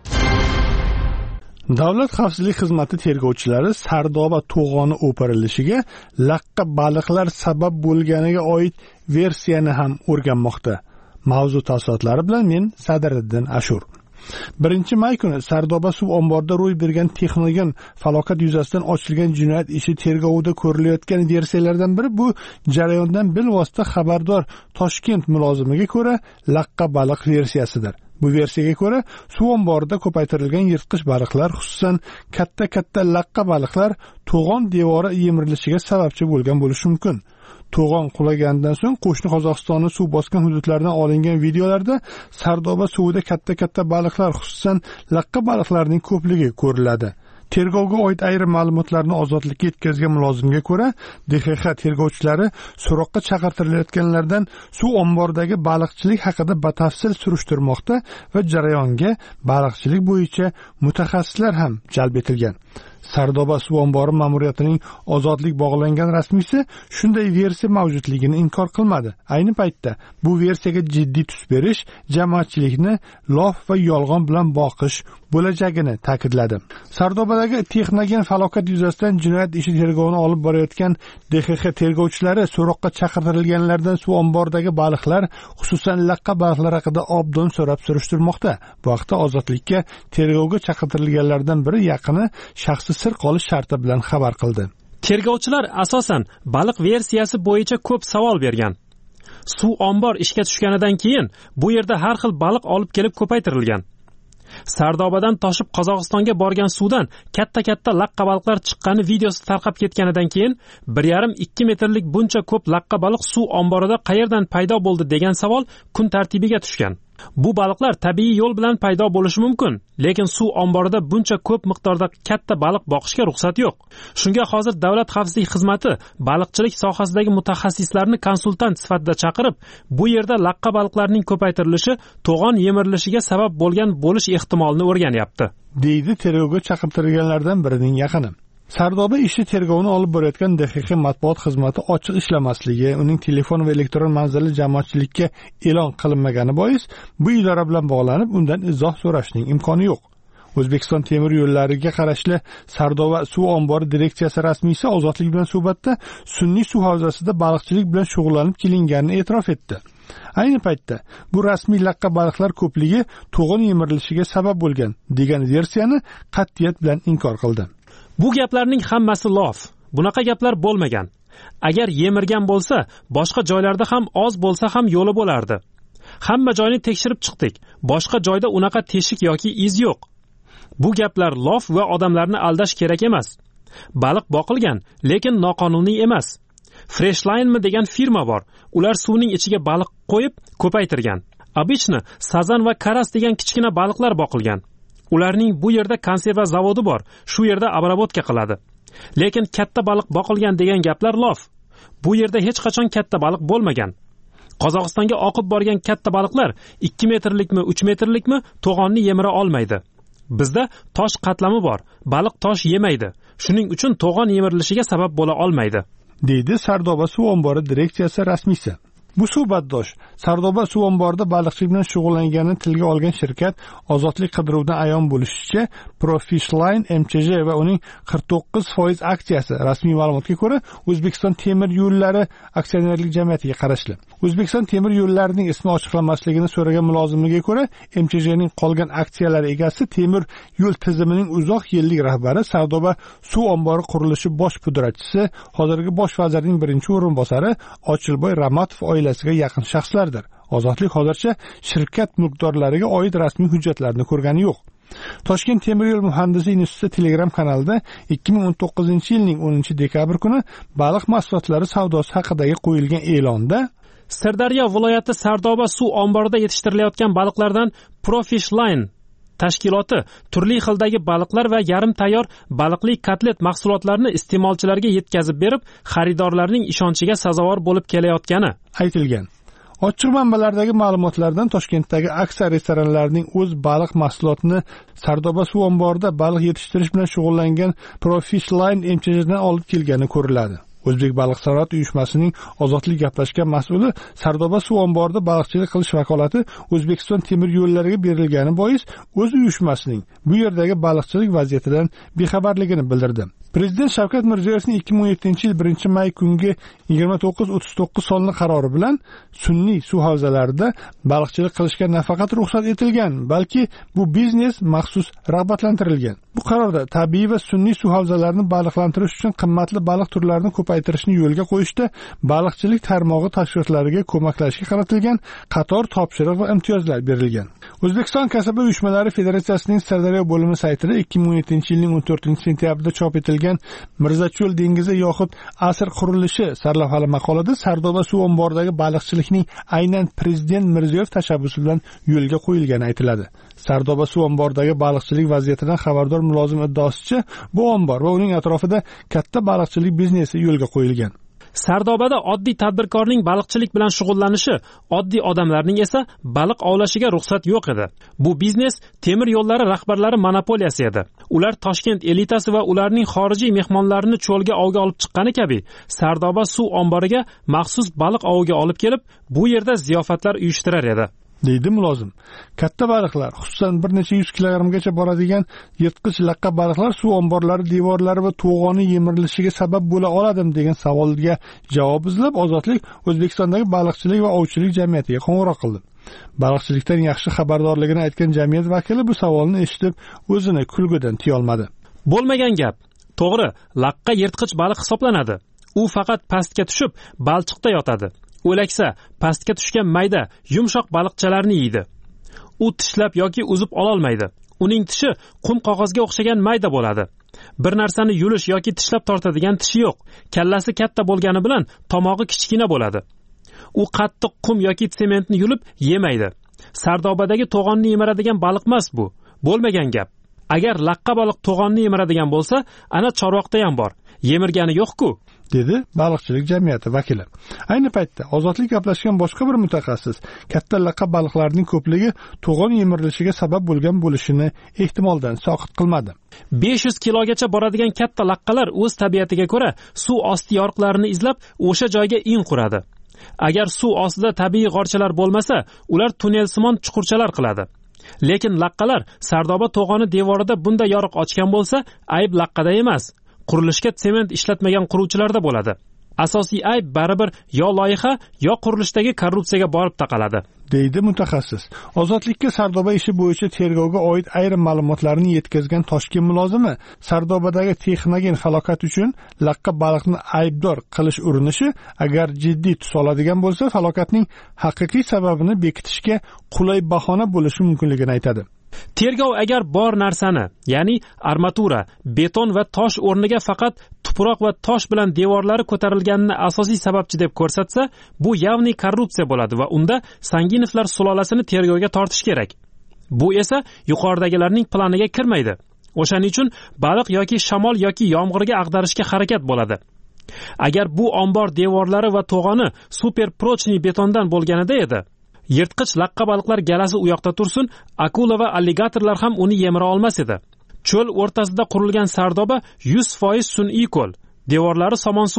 Davlat xavfsizlik xizmati tergovchilari Sardoba to'g'oni o'pirilishiga laqqa baliqlar sabab bo'lganiga oid versiyani ham o'rganmoqda. Mavzu tafsilotlari bilan men Sadiriddin Ashur. birinchi may kuni Sardoba suv omborida ro'y bergan texnogen falokat yuzasidan ochilgan jinoyat ishi tergovida ko'rilayotgan versiyalardan biri bu jarayondan bilvosita xabardor Toshkent mulozimiga ko'ra laqqa baliq versiyasidir. Bu versiyaga ko'ra suv omborida ko'paytirilgan yirtqich baliqlar, xususan katta-katta laqqa baliqlar to'g'on devori yemirilishiga sababchi bo'lgan bo'lishi mumkin. To'g'on qulaganidan so'ng qo'shni Qozog'istonni suv bosgan hududlardan olingan videolarda Sardoba suvida katta-katta baliqlar, xususan laqqa baliqlarning ko'pligi ko'riladi. Tergovga oid ayrim ma'lumotlarni Ozodlikka yetkazgan mulozimga ko'ra, D X X tergovchilari so'roqqa chaqirtirilayotganlardan suv omboridagi baliqchilik haqida batafsil surishtirmoqda va jarayonga baliqchilik bo'yicha mutaxassislar ham jalb etilgan. Sardoba suv ombori ma'muriyatining Ozodlik bog'langan rasmiysi shunday versiya mavjudligini inkor qilmadi. Ayni paytda bu versiyaga jiddiy tus berish, jamoatchilikni lof va yolg'on bilan boqish bo'lajagini ta'kidladi. Sardobadagi texnogen falokat yuzasidan jinoyat ishi tergovini olib borayotgan D X X tergovchilari so'roqqa chaqirtirilganlardan suv omboridagi baliqlar, xususan laqqa baliqlar haqida obdon so'rab surishtirmoqda. Bu haqda Ozodlikka tergovga chaqirtirilganlardan biri yaqini shaxsi sir qolish sharti bilan xabar qildi. Tergovchilar asosan baliq versiyasi bo'yicha ko'p savol bergan. Suv ombor ishga tushganidan keyin bu yerda har xil baliq olib kelib ko'paytirilgan. Sardobadan toshib Qozog'istonga borgan suvdan katta-katta laqqa baliqlar chiqqani videosi tarqab ketganidan keyin bir yarim ikki metrlik buncha ko'p laqqa baliq suv omborida qayerdan paydo bo'ldi degan savol kun tartibiga tushgan. Bu baliqlar tabiiy yo'l bilan paydo bo'lishi mumkin, lekin suv omborida buncha ko'p miqdorda katta baliq boqishga ruxsat yo'q. Shunga hozir Davlat xavfsizlik xizmati baliqchilik sohasidagi mutaxassislarni konsultant sifatida chaqirib, bu yerda laqqa baliqlarning ko'paytirilishi to'g'on yemirilishiga sabab bo'lgan bo'lish ehtimolini o'rganyapti, deydi tergovga chaqirtirilganlardan birining yaqini. Sardoba ishi tergovini olib borayotgan D X X matbuot xizmati ochiq ishlamasligi, uning telefon va elektron manzili jamoatchilikka e'lon qilinmagani bois bu idora bilan bog'lanib undan izoh so'rashning imkoni yo'q. O'zbekiston temir yo'llariga qarashli Sardoba suv ombori direksiyasi rasmiysi Ozodlik bilan suhbatda sun'iy suv havzasida baliqchilik bilan shug'ullanib kelinganini e'tirof etdi. Ayni paytda bu rasmiy laqqa baliqlar ko'pligi to'g'on yemirilishiga sabab bo'lgan degan versiyani qat'iyat bilan inkor qildi. Bu gaplarning hammasi lof. Bunaqa gaplar bo'lmagan. Agar yemirgan bo'lsa, boshqa joylarda ham oz bo'lsa ham yo'li bo'lardi. Hamma joyni tekshirib chiqdik. Boshqa joyda unaqa teshik yoki iz yo'q. Bu gaplar lof va odamlarni aldash kerak emas. Baliq boqilgan, lekin noqonuniy emas. Freshline mi degan firma bor. Ular suvning ichiga baliq qo'yib ko'paytirgan. Обычно sazan va karas degan kichkina baliqlar boqilgan. Ularning bu yerda konserva zavodi bor, shu yerda обработка qiladi. Lekin katta baliq boqilgan degan gaplar lof. Bu yerda hech qachon katta baliq bo'lmagan. Qozog'istonga oqib borgan katta baliqlar ikki metrlikmi, uch metrlikmi to'g'onni yemira olmaydi. Bizda tosh qatlami bor, baliq tosh yemaydi. Shuning uchun to'g'on yemirilishiga sabab bo'la olmaydi, deydi Sardoba suv ombori direksiyasi rasmiysi. Bu suhbatdosh Sardoba suv omborida baliqchilik bilan shug'ullanganini tilga olgan shirkat ozodlik qidiruvidan ayon bo'lishicha, Profishline M Ch J va uning qirq to'qqiz foiz aksiyasi rasmiy ma'lumotga ko'ra O'zbekiston temir yo'llari aksionerlik jamiyatiga qarashli. O'zbekiston temir yo'llarining ismi ochiqlanmasligini so'ragan mulozimligiga ko'ra, M Ch J'ning qolgan aksiyalari egasi temir yo'l tizimining uzoq yillik rahbari, Sardoba suv ombori qurilishi bosh pudratchisi, hozirgi bosh vazirning birinchi o'rinbosari Ochilboy Ramatov oilasiga yaqin shaxslardir. Ozodlik hozircha shirkat mulkdorlariga oid rasmiy hujjatlarni ko'rgani yo'q. Toshkent temir yo'l muhandisi instituti Telegram kanalida ikki ming o'n to'qqizinchi yilning o'ninchi dekabr kuni baliq mahsulotlari savdosi haqidagi qo'yilgan e'londa Sirdaryo viloyati Sardoba suv omborida yetishtirilayotgan baliqlardan Profishline tashkiloti turli xildagi baliqlar va yarim tayyor baliqli kotlet mahsulotlarini iste'molchilarga yetkazib berib, xaridorlarning ishonchiga sazovor bo'lib kelayotgani aytilgan. Ochiq manbalardagi ma'lumotlardan Toshkentdagi aksar restoranlarning o'z baliq mahsulotini Sardoba suv omborida baliq yetishtirish bilan shug'ullangan Profishline M Ch J'dan olib kelgani ko'riladi. O'zbek baliq sanoat uyushmasining ozodlik gaplashgan mas'uli Sardoba suv omborida baliqchilik qilish vakolati O'zbekiston temir yo'llariga berilgani bois o'z uyushmasining bu yerdagi baliqchilik vaziyatidan bexabarligini bildirdi. Prezident Shavkat Mirziyoyevning ikki ming o'n yettinchi yil birinchi may kungi yigirma to'qqiz o'ttiz to'qqiz sonli qarori bilan sun'iy suv havzalarida baliqchilik qilishga nafaqat ruxsat etilgan, balki bu biznes maxsus rag'batlantirilgan. Bu qarorda tabiiy va sun'iy suv havzalarini baliqlantirish uchun qimmatli baliq turlarini ko'paytirishni yo'lga qo'yishda baliqchilik tarmog'i tashkilotlariga ko'maklashga qaratilgan qator topshiriq va imtiyozlar berilgan. O'zbekiston kasaba uyushmalari federatsiyasining Sirdaryo bo'limi saytida ikki ming o'n yettinchi yilning o'n to'rtinchi sentyabrida chop etilgan Mirzacho'l dengizi yoxud asr qurilishi sarlavhali maqolada Sardoba suv omboridagi baliqchilikning aynan Prezident Mirziyoyev tashabbusi bilan yo'lga qo'yilgani aytiladi. Sardoba suv omboridagi baliqchilik vaziyatidan xabardor mulozim iddaosicha, bu ombor va uning atrofida katta baliqchilik biznesi yo'lga qo'yilgan. Sardobada oddiy tadbirkorning baliqchilik bilan shug'ullanishi, oddiy odamlarning esa baliq ovlashiga ruxsat yo'q edi. Bu biznes temir yo'llari rahbarlari monopoliyasi edi. Ular Toshkent elitasi va ularning xorijiy mehmonlarini cho'lga ovga olib chiqqani kabi Sardoba suv omboriga maxsus baliq oviga olib kelib, bu yerda ziyofatlar uyushtirar edi. deydi mulozim. Katta baliqlar, xususan bir necha yuz kilogrammgacha boradigan yirtqich laqqa baliqlar suv omborlari devorlari va to'g'oni yemirilishiga sabab bo'la oladimi degan savolga javob izlab, Ozodlik O'zbekistondagi baliqchilik va ovchilik jamiyatiga qo'ng'iroq qildi. Baliqchilikdan yaxshi xabardorligini aytgan jamiyat vakili bu savolni eshitib, o'zini kulgudan tiya olmadi. Bo'lmagan gap. To'g'ri, laqqa yirtqich baliq hisoblanadi. U faqat pastga tushib, balchiqda yotadi. O'laksa, pastga tushgan mayda, yumshoq baliqchalarni yeydi. U tishlab yoki uzib ola olmaydi. Uning tishi qum qog'ozga o'xshagan mayda bo'ladi. Bir narsani yulish yoki tishlab tortadigan tishi yo'q. Kallasi katta bo'lgani bilan tomog'i kichkina bo'ladi. U qattiq qum yoki sementni yulib yemaydi. Sardobadagi to'g'onni yemiradigan baliq emas bu. Bo'lmagan gap. Agar laqqa baliq to'g'onni yemiradigan bo'lsa, ana chorvoqda ham bor. Yemirgani yo'q-ku, dedi baliqchilik jamiyati vakili. Ayni paytda Ozodlik gaplashgan boshqa bir mutaxassis katta laqqa baliqlarning ko'pligi to'g'on yemirilishiga sabab bo'lgan bo'lishini ehtimoldan soqit qilmadi. besh yuz kilogacha boradigan katta laqqalar o'z tabiatiga ko'ra suv osti yoriqlarini izlab o'sha joyga in quradi. Agar suv ostida tabiiy g'orchalar bo'lmasa, ular tunnelsimon chuqurchalar qiladi. Lekin laqqalar Sardoba to'g'oni devorida bunday yoriq ochgan bo'lsa, ayb laqqada emas, qurilishga sement ishlatmagan quruvchilarda bo'ladi. Asosiy ayb baribir yo loyiha, yo qurilishdagi korrupsiyaga borib taqaladi, deydi mutaxassis. Ozodlikka Sardoba ishi bo'yicha tergovga oid ayrim ma'lumotlarni yetkazgan Toshkent mulozimi Sardobadagi texnogen falokat uchun laqqa baliqni aybdor qilish urinishi agar jiddiy tus oladigan bo'lsa, falokatning haqiqiy sababini bekitishga qulay bahona bo'lishi mumkinligini aytadi. Tergov agar bor narsani, ya'ni armatura, beton va tosh o'rniga faqat tuproq va tosh bilan devorlari ko'tarilganini asosiy sababchi deb ko'rsatsa, bu ya'ni korrupsiya bo'ladi va unda Sanginovlar sulolasini tergovga tortish kerak. Bu esa yuqoridagilarning planiga kirmaydi. O'shaning uchun baliq yoki shamol yoki yomg'irga ag'darishga harakat bo'ladi. Agar bu ombor devorlari va to'g'oni super prochniy betondan bo'lganida edi, yirtqich laqqa baliqlar galasi u yoqda tursin, akula va alligatorlar ham uni yemira olmas edi. Cho'l o'rtasida qurilgan Sardoba yuz foiz sun'iy ko'l, devorlari somonsuvoq,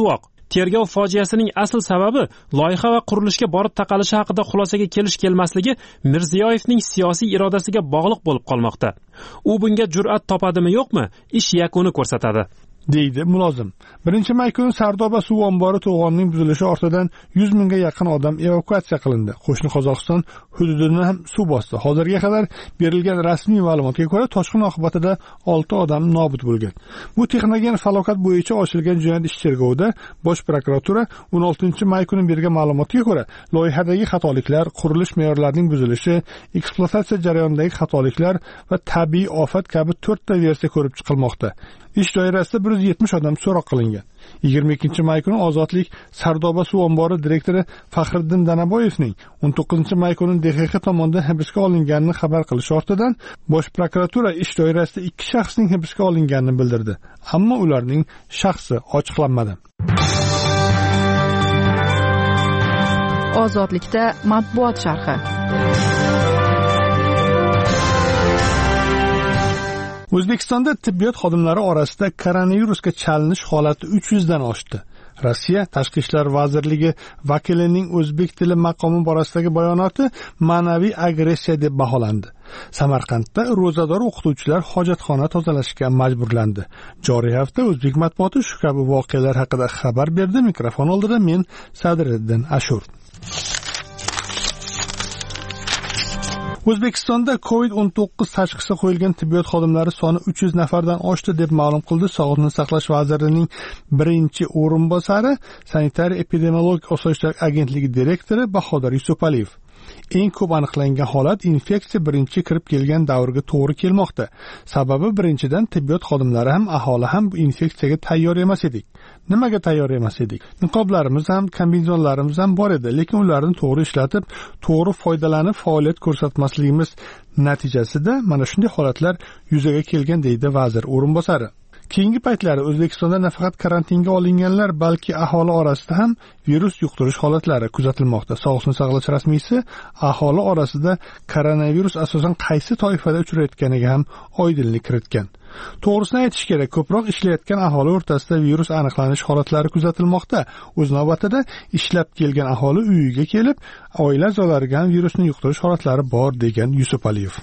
tergov fojiasining asl sababi loyiha va qurilishga borib taqalishi haqida xulosaga kelish kelmasligi Mirziyoyevning siyosiy irodasiga bog'liq bo'lib qolmoqda. U bunga jur'at topadimi yo'qmi, ish yakuni ko'rsatadi, deydi mulozim. Birinchi may kuni Sardoba suv ombori to'g'onining buzilishi ortidan yuz mingga yaqin odam evakuatsiya qilindi. Qo'shni Qozog'iston hududini ham suv bosdi. Hozirga qadar berilgan rasmiy ma'lumotga ko'ra, toshqin oqibatida olti odam nobud bo'lgan. Bu texnogen falokat bo'yicha ochilgan jinoyat ishi tergovida Bosh prokuratura o'n oltinchi may kuni bergan ma'lumotga ko'ra, loyihadagi xatoliklar, qurilish me'yorlarining buzilishi, ekspluatatsiya jarayonidagi xatoliklar va tabiiy ofat kabi to'rtta versiya ko'rib chiqilmoqda. Ish doirasida bir yuz yetmish odam so'roq qilingan. yigirma ikkinchi may kuni Ozodlik Sardoba suv ombori direktori Faxriddin Danaboyevning o'n to'qqizinchi may kuni D X X tomonidan hibsga olinganini xabar qilish ortidan Bosh prokuratura ish doirasida ikki shaxsning hibsga olinganini bildirdi. Ammo ularning shaxsi ochiqlanmadi. Ozodlikda matbuot sharhi. O'zbekistonda tibbiyot xodimlari orasida koronavirusga chalinish holati uch yuz dan oshdi. Rossiya Tashqi ishlar vazirligi vakilining o'zbek tili maqomi borasidagi bayonoti ma'naviy agressiya deb baholandi. Samarqandda ro'zador o'qituvchilar hojatxona tozalashga majburlandi. Joriy hafta o'zbek matbuoti shu kabi voqealar haqida xabar berdi. Mikrofon oldida men Sadriddin Ashur. O'zbekistonda covid o'n to'qqiz tashxisi qo'yilgan tibbiyot xodimlari soni uch yuz nafardan oshdi deb ma'lum qildi Sog'liqni saqlash vazirining birinchi o'rinbosari, sanitariya epidemiologik osoyishtalik agentligi direktori Bahodir Yusupaliyev. Eng ko'p aniqlangan holat infeksiya birinchi kirib kelgan davrga to'g'ri kelmoqda. Sababi birinchidan tibbiyot xodimlari ham aholi ham bu infeksiyaga tayyor emas edik. Nimaga tayyor emas edik? Niqoblarimiz ham, kombinezonlarimiz ham bor edi, lekin ularni to'g'ri ishlatib, to'g'ri foydalanib faoliyat ko'rsatmasligimiz natijasida mana shunday holatlar yuzaga kelgan, deydi vazir o'rinbosari. Keyingi paytlarda O'zbekistonda nafaqat karantinga olinganlar, balki aholi orasida ham virus yuqtirish holatlari kuzatilmoqda. Sog'liqni saqlash rasmiysi aholi orasida koronavirus asosan qaysi toifada uchrayotganiga ham oydinlik kiritgan. To'g'risini aytish kerak, ko'proq ishlayotgan aholi o'rtasida virus aniqlanish holatlari kuzatilmoqda. O'z navbatida ishlab kelgan aholi uyiga kelib, oila a'zolariga ham virusni yuqtirish holatlari bor, degan Yusupaliyev.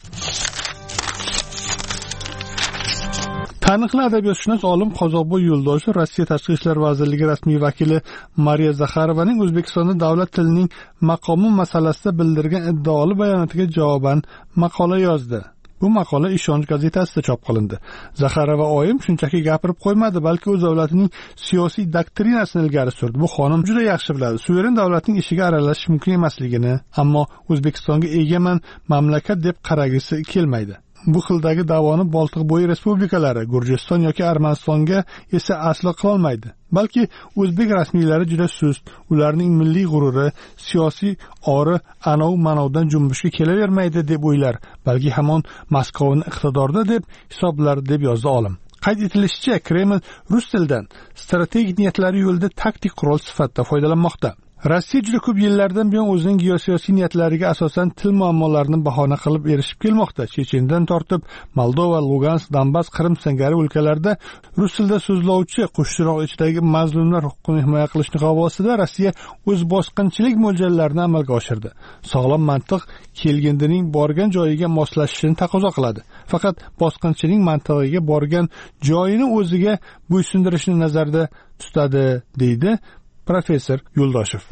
Taniqli adabiyotshunos olim Qozoqboy Yo'ldoshev Rossiya Tashqi ishlar vazirligi rasmiy vakili Mariya Zaxarovaning O'zbekistonda davlat tilining maqomi masalasida bildirgan iddaoli bayonotiga javoban maqola yozdi. Bu maqola Ishonch gazetasida chop qilindi. Zaxarova oyim shunchaki gapirib qo'ymadi, balki o'z davlatining siyosiy doktrinasini ilgari surdi. Bu xonim juda yaxshi biladi, suveren davlatning ishiga aralashish mumkin emasligini, ammo O'zbekistonga egaman mamlakat deb qaragisi kelmaydi. Bu xildagi da'voni Boltiqbo'yi respublikalari, Gurjiston yoki Armanistonga esa aslo qila olmaydi. Balki o'zbek rasmiylari juda sust, ularning milliy g'ururi, siyosiy ori anov manovdan junbushga kelavermaydi deb o'ylar, balki hamon Moskvani iqtidorda deb hisoblar, deb yozdi olim. Qayd etilishicha, Kreml rus tilidan strategik niyatlari yo'lida taktik qurol sifatida foydalanmoqda. Rossiya juda ko'p yillardan buyon o'zining geosiyosiy niyatlariga asosan til muammolarini bahona qilib erishib kelmoqda. Chechendan tortib Moldova, Lugansk, Donbass, Qrim singari o'lkalarda rus tilida so'zlovchi qo'shchiroq ichidagi mazlumlar huquqini himoya qilish niqobida Rossiya o'z bosqinchilik mo'ljallarini amalga oshirdi. Sog'lom mantiq kelgindining borgan joyiga moslashishini taqozo qiladi. Faqat bosqinchining mantig'iga borgan joyini o'ziga bo'ysundirishni nazarda tutadi, deydi professor Yo'ldoshev.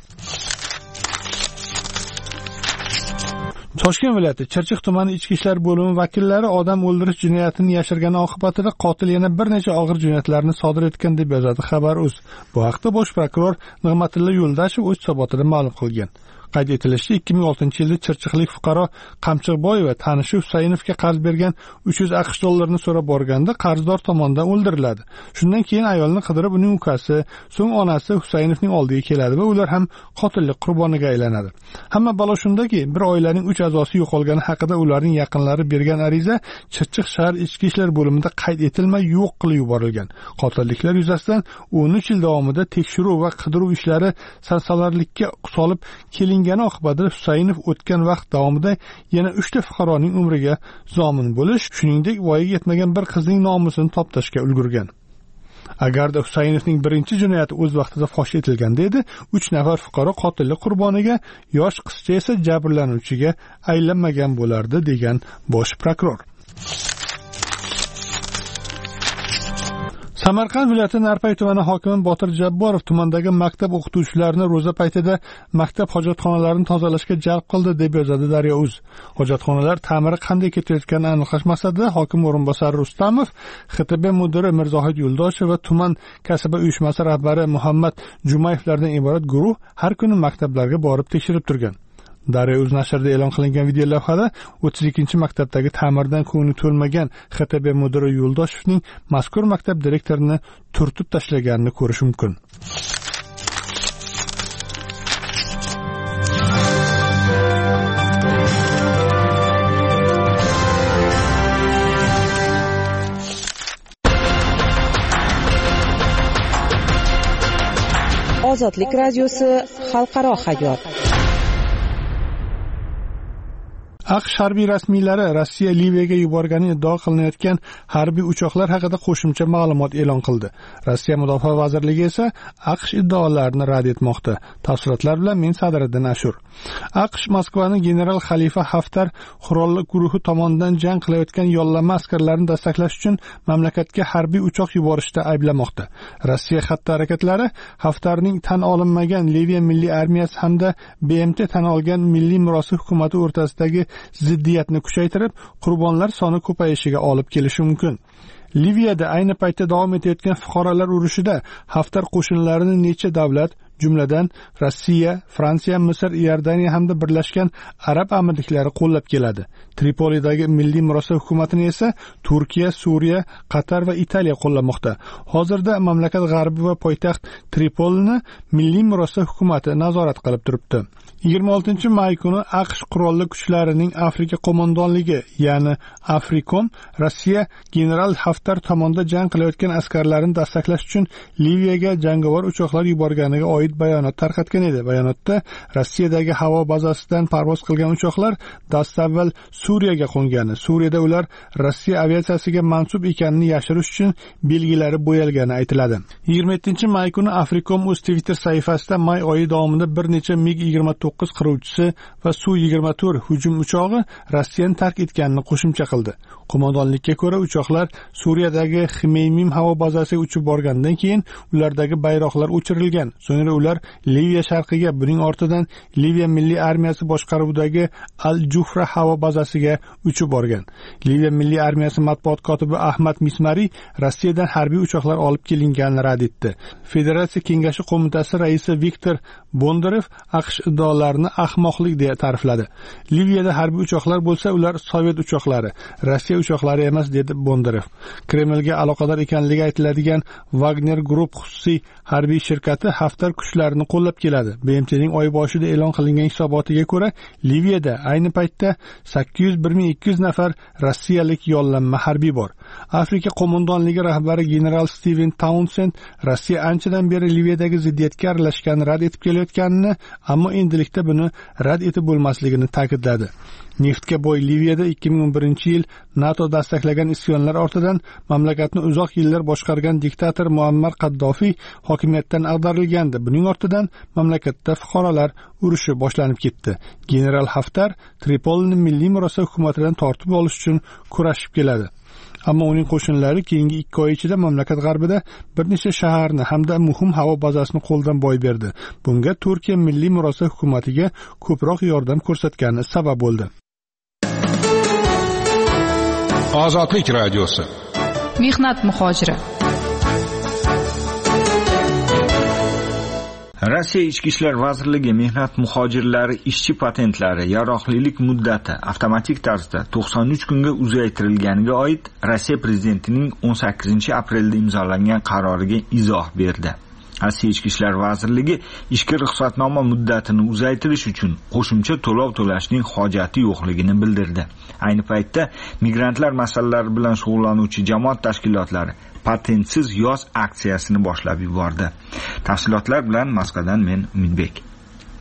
Toshkent viloyati Chirchiq tumani ichki ishlar bo'limi vakillari odam o'ldirish jinoyatini yashirgani oqibatida qotil yana bir necha og'ir jinoyatlarni sodir etgan deb yozadi Xabar.uz. Bu haqda bosh prokuror Nig'matilla Yo'ldashev o'z hisobotida ma'lum qilgan. Qayd etilishicha, ikki ming oltinchi yilda Chirchiqlik fuqaro Qamchiqboyeva tanishi Husaynovga qarz bergan uch yuz aqsh dollarini so'rab borganda qarzdor tomonidan o'ldiriladi. Shundan keyin ayolni qidirib uning ukasi, so'ng onasi Husaynovning oldiga keladi va ular ham qotillik qurboniga aylanadi. Hamma balo shundaki, bir oilaning uch a'zosi yo'qolgani haqida ularning yaqinlari bergan ariza Chirchiq shahar ichki ishlar bo'limida qayd etilmay yo'q qilib yuborilgan. Qotilliklar yuzasidan o'n uch yil davomida tekshiruv va qidiruv ishlari sarsalarlikka solib kelin Gani oqibatida Husaynov o'tgan vaqt davomida yana uchta fuqaroning umriga zomin bo'lish, shuningdek voyaga yetmagan bir qizning nomusini toptashga ulgurgan. Agarda Husaynovning birinchi jinoyati o'z vaqtida fosh etilganda edi, uch nafar fuqaro qotillik qurboniga, yosh qizcha esa jabrlanuvchiga aylanmagan bo'lardi, degan bosh prokuror. Samarqand viloyati Narpay tumani hokimi Botir Jabborov tumandagi maktab o'qituvchilarini ro'za paytida maktab hojatxonalarini tozalashga jalb qildi, deb yozadi Daryo.uz. Hojatxonalar ta'miri qanday ketayotganini aniqlash maqsadida hokim o'rinbosari Rustamov, X T B mudiri Mirzohid Yo'ldoshev va tuman kasaba uyushmasi rahbari Muhammad Jumayevlardan iborat guruh har kuni maktablarga borib tekshirib turgan. Daryo.uz nashrida e'lon qilingan video lavhada o'ttiz ikkinchi maktabdagi ta'mirdan ko'ngli to'lmagan X T B mudiri Yo'ldoshevning mazkur maktab direktorini turtib tashlaganini ko'rish mumkin. Ozodlik radiosi xalqaro hayot. AQSh harbiy rasmiylari Rossiya Liviyaga yuborgani iddao qilinayotgan harbiy uchoqlar haqida qo'shimcha ma'lumot e'lon qildi. Rossiya Mudofaa vazirligi esa AQSh iddaolarini rad etmoqda. Tafsilotlar bilan men Sadriddin Ashur. AQSh Moskvani general Xalifa Haftar qurolli guruhi tomonidan jang qilayotgan yollanma askarlarni dastaklash uchun mamlakatga harbiy uchoq yuborishda ayblamoqda. Rossiya xatti harakatlari Haftarning tan olinmagan Liviya milliy armiyasi hamda B M T tan olgan milliy merosi hukumati o'rtasidagi ziddiyatni kuchaytirib, qurbonlar soni ko'payishiga olib kelishi mumkin. Liviyada ayni paytda davom etayotgan fuqarolar urushida Haftar qo'shinlarini necha davlat, jumladan Rossiya, Fransiya, Misr, Iordaniya hamda Birlashgan Arab Amirliklari qo'llab keladi. Tripolidagi milliy merosi hukumatini esa Turkiya, Suriya, Qatar va Italiya qo'llamoqda. Hozirda mamlakat g'arbi va poytaxt Tripolini milliy merosi hukumati nazorat qilib turibdi. yigirma oltinchi may kuni AQSh qurolli kuchlarining Afrika qo'mondonligi, ya'ni Afrikom, Rossiya general Haftar tomonidan jang qilayotgan askarlarini dastaklash uchun Liviyaga jangovar uchoqlar yuborganiga oid bayonot tarqatgan edi. Bayonotda Rossiyadagi havo bazasidan parvoz qilgan uchoqlar dastavval Suriyaga qo'ngani, Suriyada ular Rossiya aviatsiyasiga mansub ekanini yashirish uchun belgilari bo'yalgani aytiladi. yigirma yettinchi may kuni Afrikom o'z Twitter sahifasida may oyi davomida bir necha MiG yigirma to'qqiz qiruvchisi va Su yigirma to'rt hujum uchog'i Rossiyani tark etganini qo'shimcha qildi. Qo'mondonlikka ko'ra, uchoqlar Suriyadagi Xmeymim havo bazasiga uchib borgandan keyin ulardagi bayroqlar o'chirilgan. So'ngra ular Liviya sharqiga, buning ortidan Liviya milliy armiyasi boshqaruvidagi Al-Jufra havo bazasiga uchib borgan. Liviya milliy armiyasi matbuot kotibi Ahmad Mismari Rossiyadan harbiy uchoqlar olib kelinganini rad etdi. Federatsiya kengashi qo'mitasi raisi Viktor Bondarev AQSh iddaolarini ahmoqlik deya ta'rifladi. Liviyada harbiy uchoqlar bo'lsa, ular Sovet uchoqlari, Rossiya uchoqlari emas, dedi Bondarev. Kremlga aloqador ekanligi aytiladigan Wagner Group xususiy harbiy shirkati Haftar kuchlarini qo'llab keladi. B M T'ning oy boshida e'lon qilingan hisobotiga ko'ra, Liviyada ayni paytda sakkiz yuz bir ming ikki yuz nafar rossiyalik yollanma harbiy bor. Afrika qo'mondonligi rahbari general Steven Townsend Rossiya anchadan beri Liviyadagi ziddiyatga aralashganini rad etib kelayotganini, ammo endilikda buni rad etib bo'lmasligini ta'kidladi. Neftga boy Liviyada ikki ming o'n birinchi yil NATO dastaklagan isyonlar ortidan mamlakatni uzoq yillar boshqargan diktator Muammar Qaddofiy hokimiyatdan ag'darilgandi. Buning ortidan mamlakatda fuqarolar urushi boshlanib ketdi. General Haftar Tripolini milliy merosi hukumatidan tortib olish uchun kurashib keladi. Ammo uning qo'shinlari keyingi ikki oy ichida mamlakat g'arbida bir necha shaharni hamda muhim havo bazasini qo'ldan boy berdi. Bunga Turkiya milliy merosi hukumatiga ko'proq yordam ko'rsatgani sabab bo'ldi. Ozodlik radiosi. Mehnat muhojiri. Rossiya Ichki ishlar vazirligi mehnat muhojirlari ishchi patentlari yaroqlilik muddati avtomatik tarzda to'qson uch kunga uzaytirilganiga oid Rossiya prezidentining o'n sakkizinchi aprelda imzolangan qaroriga izoh berdi. Rossiya Ichki ishlar vazirligi ishga ruxsatnoma muddatini uzaytirish uchun qo'shimcha to'lov to'lashning hojati yo'qligini bildirdi. Ayni paytda migrantlar masalalari bilan shug'ullanuvchi jamoat tashkilotlari patentsiz yoz aksiyasini boshlab yubordi. Tafsilotlar bilan Moskvadan men Umidbek.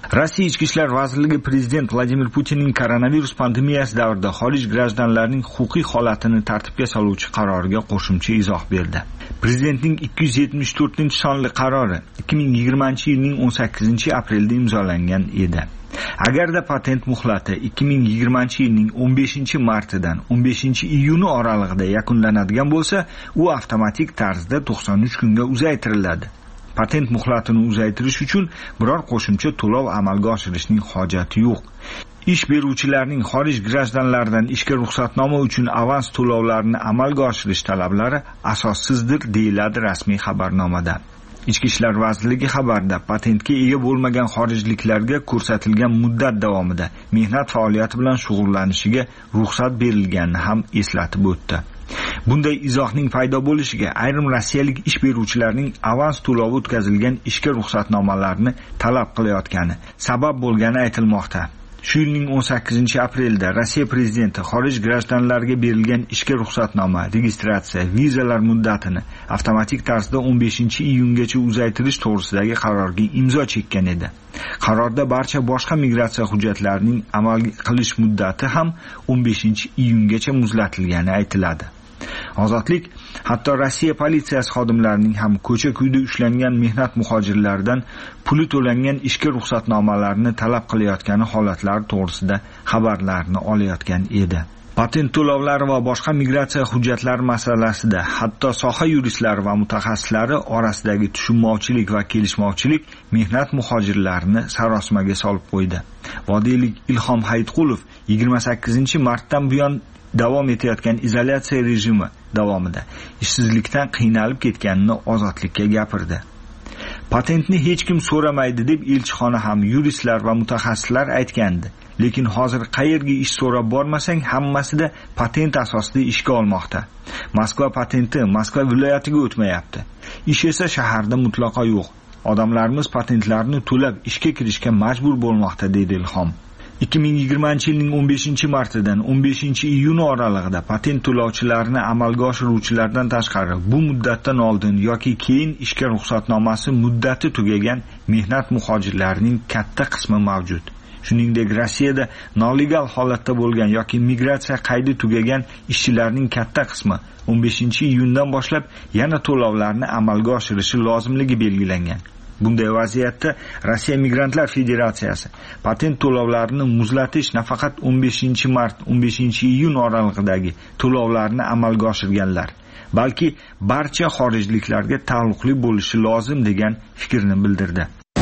Rossiya Ichki ishlar vazirligi prezident Vladimir Putinning koronavirus pandemiyasi davrida xorij grajdanlarining huquqiy holatini tartibga soluvchi qaroriga qo'shimcha izoh berdi. Prezidentning ikki yuz yetmish to'rtinchi sonli qarori ikki ming yigirmanchi yilning o'n sakkizinchi aprelda imzolangan edi. Agarda patent muhlati ikki ming yigirmanchi yilning o'n beshinchi martidan o'n beshinchi iyuni oralig'ida yakunlanadigan bo'lsa, u avtomatik tarzda to'qson uch kunga uzaytiriladi. Patent muhlatini uzaytirish uchun biror qo'shimcha to'lov amalga oshirishning hojati yo'q. Ish beruvchilarning xorij grajdanlaridan ishga ruxsatnoma uchun avans to'lovlarini amalga oshirish talablari asossizdir, deyiladi rasmiy xabarnomada. Ichki ishlar vazirligi xabarda patentga ega bo'lmagan xorijliklarga ko'rsatilgan muddat davomida mehnat faoliyati bilan shug'ullanishiga ruxsat berilganini ham eslatib o'tdi. Bunday izohning paydo bo'lishiga ayrim rossiyalik ish beruvchilarning avans to'lovi o'tkazilgan ishga ruxsatnomalarini talab qilayotgani sabab bo'lgani aytilmoqda. Shu yilning o'n sakkizinchi aprelda Rossiya prezidenti xorij grajdanlariga berilgan ishga ruxsatnoma, registratsiya, vizalar muddatini avtomatik tarzda o'n beshinchi iyungacha uzaytirish to'g'risidagi qarorga imzo chekkan edi. Qarorda barcha boshqa migratsiya hujjatlarining amal qilish muddati ham o'n beshinchi iyungacha muzlatilgani aytiladi. Ozodlik hatto Rossiya politsiyasi xodimlarining ham ko'cha-kuyda ushlangan mehnat muhojirlaridan puli to'langan ishga ruxsatnomalarini talab qilayotgani holatlari to'g'risida xabarlarni olayotgan edi. Patent to'lovlari va boshqa migratsiya hujjatlari masalasida hatto soha yuristlari va mutaxassislari orasidagi tushunmovchilik va kelishmovchilik mehnat muhojirlarini sarosimaga solib qo'ydi. Vodiylik Ilhom Hayitqulov yigirma sakkizinchi martdan buyon davom etayotgan izolyatsiya rejimi davomida ishsizlikdan qiynalib ketganini Ozodlikka gapirdi. Patentni hech kim so'ramaydi deb elchixona ham yuristlar va mutaxassislar aytgandi. Lekin hozir qayerga ish so'rab bormasang, hammasida patent asosida ishga olmoqda. Moskva patenti Moskva viloyatiga o'tmayapti. Ish esa shaharda mutlaqo yo'q. Odamlarimiz patentlarni to'lab ishga kirishga majbur bo'lmoqda, deydi Ilhom. ikki ming yigirmanchi yilning o'n beshinchi martidan o'n beshinchi iyun oralig'ida patent to'lovchilarini amalga oshiruvchilardan tashqari bu muddatdan oldin yoki keyin ishga ruxsatnomasi muddati tugagan mehnat muhojirlarining katta qismi mavjud. Shuningdek, Rossiyada nolegal holatda bo'lgan yoki migratsiya qaydi tugagan ishchilarning katta qismi o'n beshinchi iyundan boshlab yana to'lovlarni amalga oshirishi lozimligi belgilangan. Bunday vaziyatda Rossiya Migrantlar Federatsiyasi patent to'lovlarini muzlatish nafaqat o'n beshinchi mart o'n beshinchi iyun oralig'idagi to'lovlarni amalga oshirganlar, balki barcha xorijliklarga taalluqli bo'lishi lozim degan fikrni bildirdi.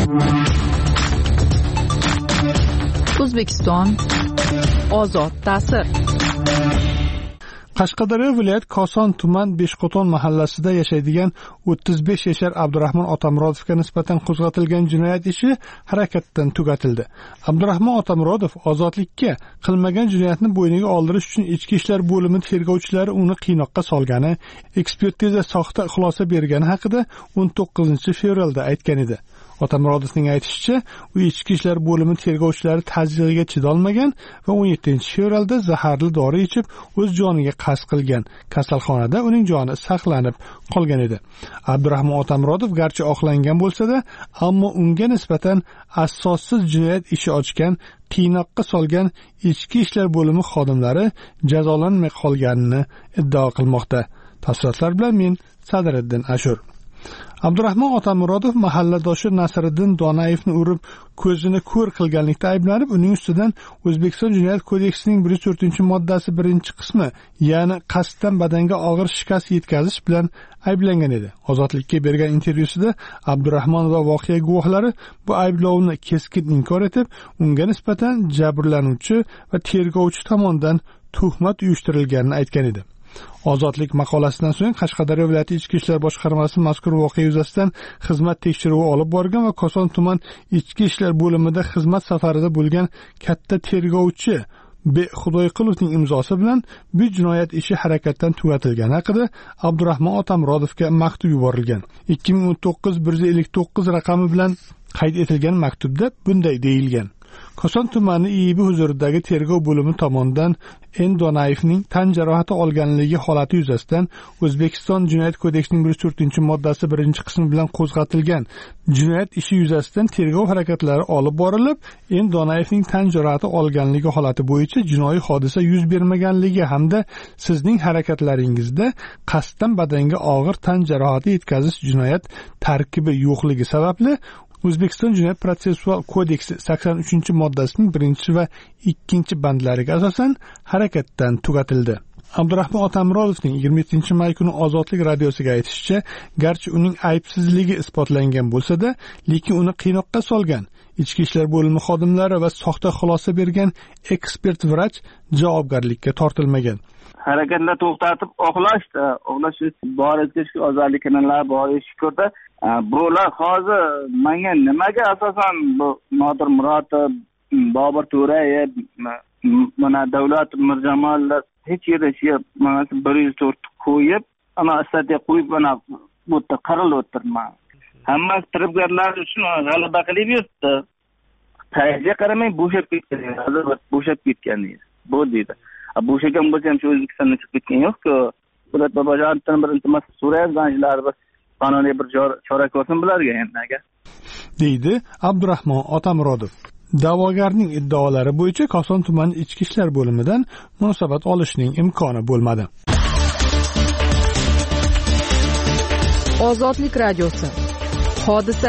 O'zbekiston ozod ta'sir. Qashqadaryo viloyat Koson tuman Beshqo'ton mahallasida yashaydigan o'ttiz besh yashar Abdurahmon Otamurodovga nisbatan qo'zg'atilgan jinoyat ishi harakatdan tugatildi. Abdurahmon Otamurodov ozodlikka qilmagan jinoyatni bo'yniga oldirish uchun ichki ishlar bo'limi tergovchilari uni qiynoqqa solgani, ekspertiza soxta xulosa bergani haqida o'n to'qqizinchi fevralda aytgan edi. Otamurodovning aytishicha, u ichki ishlar bo'limi tergovchilari tazyiqiga chidolmagan va o'n yettinchi fevralda zaharli dori ichib o'z joniga qasd qilgan. Kasalxonada uning joni saqlanib qolgan edi. Abdurahmon Otamurodov garchi oqlangan bo'lsa-da, ammo unga nisbatan asossiz jinoyat ishi ochgan, qiynoqqa solgan ichki ishlar bo'limi xodimlari jazolanmay qolganini iddao qilmoqda. Tafsilotlar bilan men Sadriddin Ashur. Abdurahmon Otamurodov mahalladoshi Nasriddin Donayevni urib, ko'zini ko'r qilganlikda ayblanib, uning ustidan O'zbekiston Jinoyat kodeksining bir yuz to'rtinchi moddasi birinchi qismi, ya'ni qasddan badanga og'ir shikast yetkazish bilan ayblangan edi. Ozodlikka bergan intervyusida Abdurahmon va voqea guvohlari bu ayblovni keskin inkor etib, unga nisbatan jabrlanuvchi va tergovchi tomonidan tuhmat uyushtirilganini aytgan edi. Ozodlik maqolasidan so'ng Qashqadaryo viloyati ichki ishlar boshqarmasi mazkur voqea yuzasidan xizmat tekshiruvi olib borgan va Koson tuman ichki ishlar bo'limida xizmat safarida bo'lgan katta tergovchi B. Xudoyqilovning imzosi bilan bu jinoyat ishi harakatdan tugatilgani haqida Abdurahmon Otamurodovga maktub yuborilgan. ikki ming o'n to'qqiz bir yuz ellik to'qqiz raqami bilan qayd etilgan maktubda bunday deyilgan: Koson tumani I I B huzuridagi tergov bo'limi tomonidan N. Donayevning tan jarohati olganligi holati yuzasidan O'zbekiston Jinoyat kodeksining bir yuz to'rtinchi moddasi birinchi qismi bilan qo'zg'atilgan jinoyat ishi yuzasidan tergov harakatlari olib borilib, N. Donayevning tan jarohati olganligi holati bo'yicha jinoiy hodisa yuz bermaganligi hamda sizning harakatlaringizda qasddan badanga og'ir tan jarohati yetkazish jinoyat tarkibi yo'qligi sababli O'zbekiston Jinoyat protsessual kodeksi sakson uchinchi moddasining birinchi va ikkinchi bandlariga asosan harakatdan tugatildi. Abdurahmon Otamurodovning yigirma yettinchi may kuni Ozodlik radiosiga aytishicha, garchi uning aybsizligi isbotlangan bo'lsa-da, lekin uni qiynoqqa solgan ichki ishlar bo'limi xodimlari va soxta xulosa bergan ekspert vrach javobgarlikka tortilmagan. Harakatlar to'xtatib oqlashdi. Oqlash borida shu ozodliklar bor shukurda. Bular hozir menga nimaga asosan bu Nodir Murodov, Bobur To'rayev, mana Davlat Mirjamollar hech yerda shu mana bir yuz to'rt qo'yib, ana asadiga qo'yib mana bu yerda qarilib o'tirman. Hamma firibgarlar uchun g'alaba qilib yuribdi. Qayga qaramay bo'shab ketgan, hozir bo'shab ketgan bu deydi. Bo'shagan bo'lsa ham shu O'zbekistondan chiqib ketgan yo'q-ku. Bular babajondan bir iltimos so'rayapganlar, bir qonuniy bir chora ko'rsin bularga endi aka. deydi Abdurahmon Otamurodov. Da'vogarning iddaolari bo'yicha Koson tumani ichki ishlar bo'limidan munosabat olishning imkoni bo'lmadi. Ozodlik radiosi. Hodisa.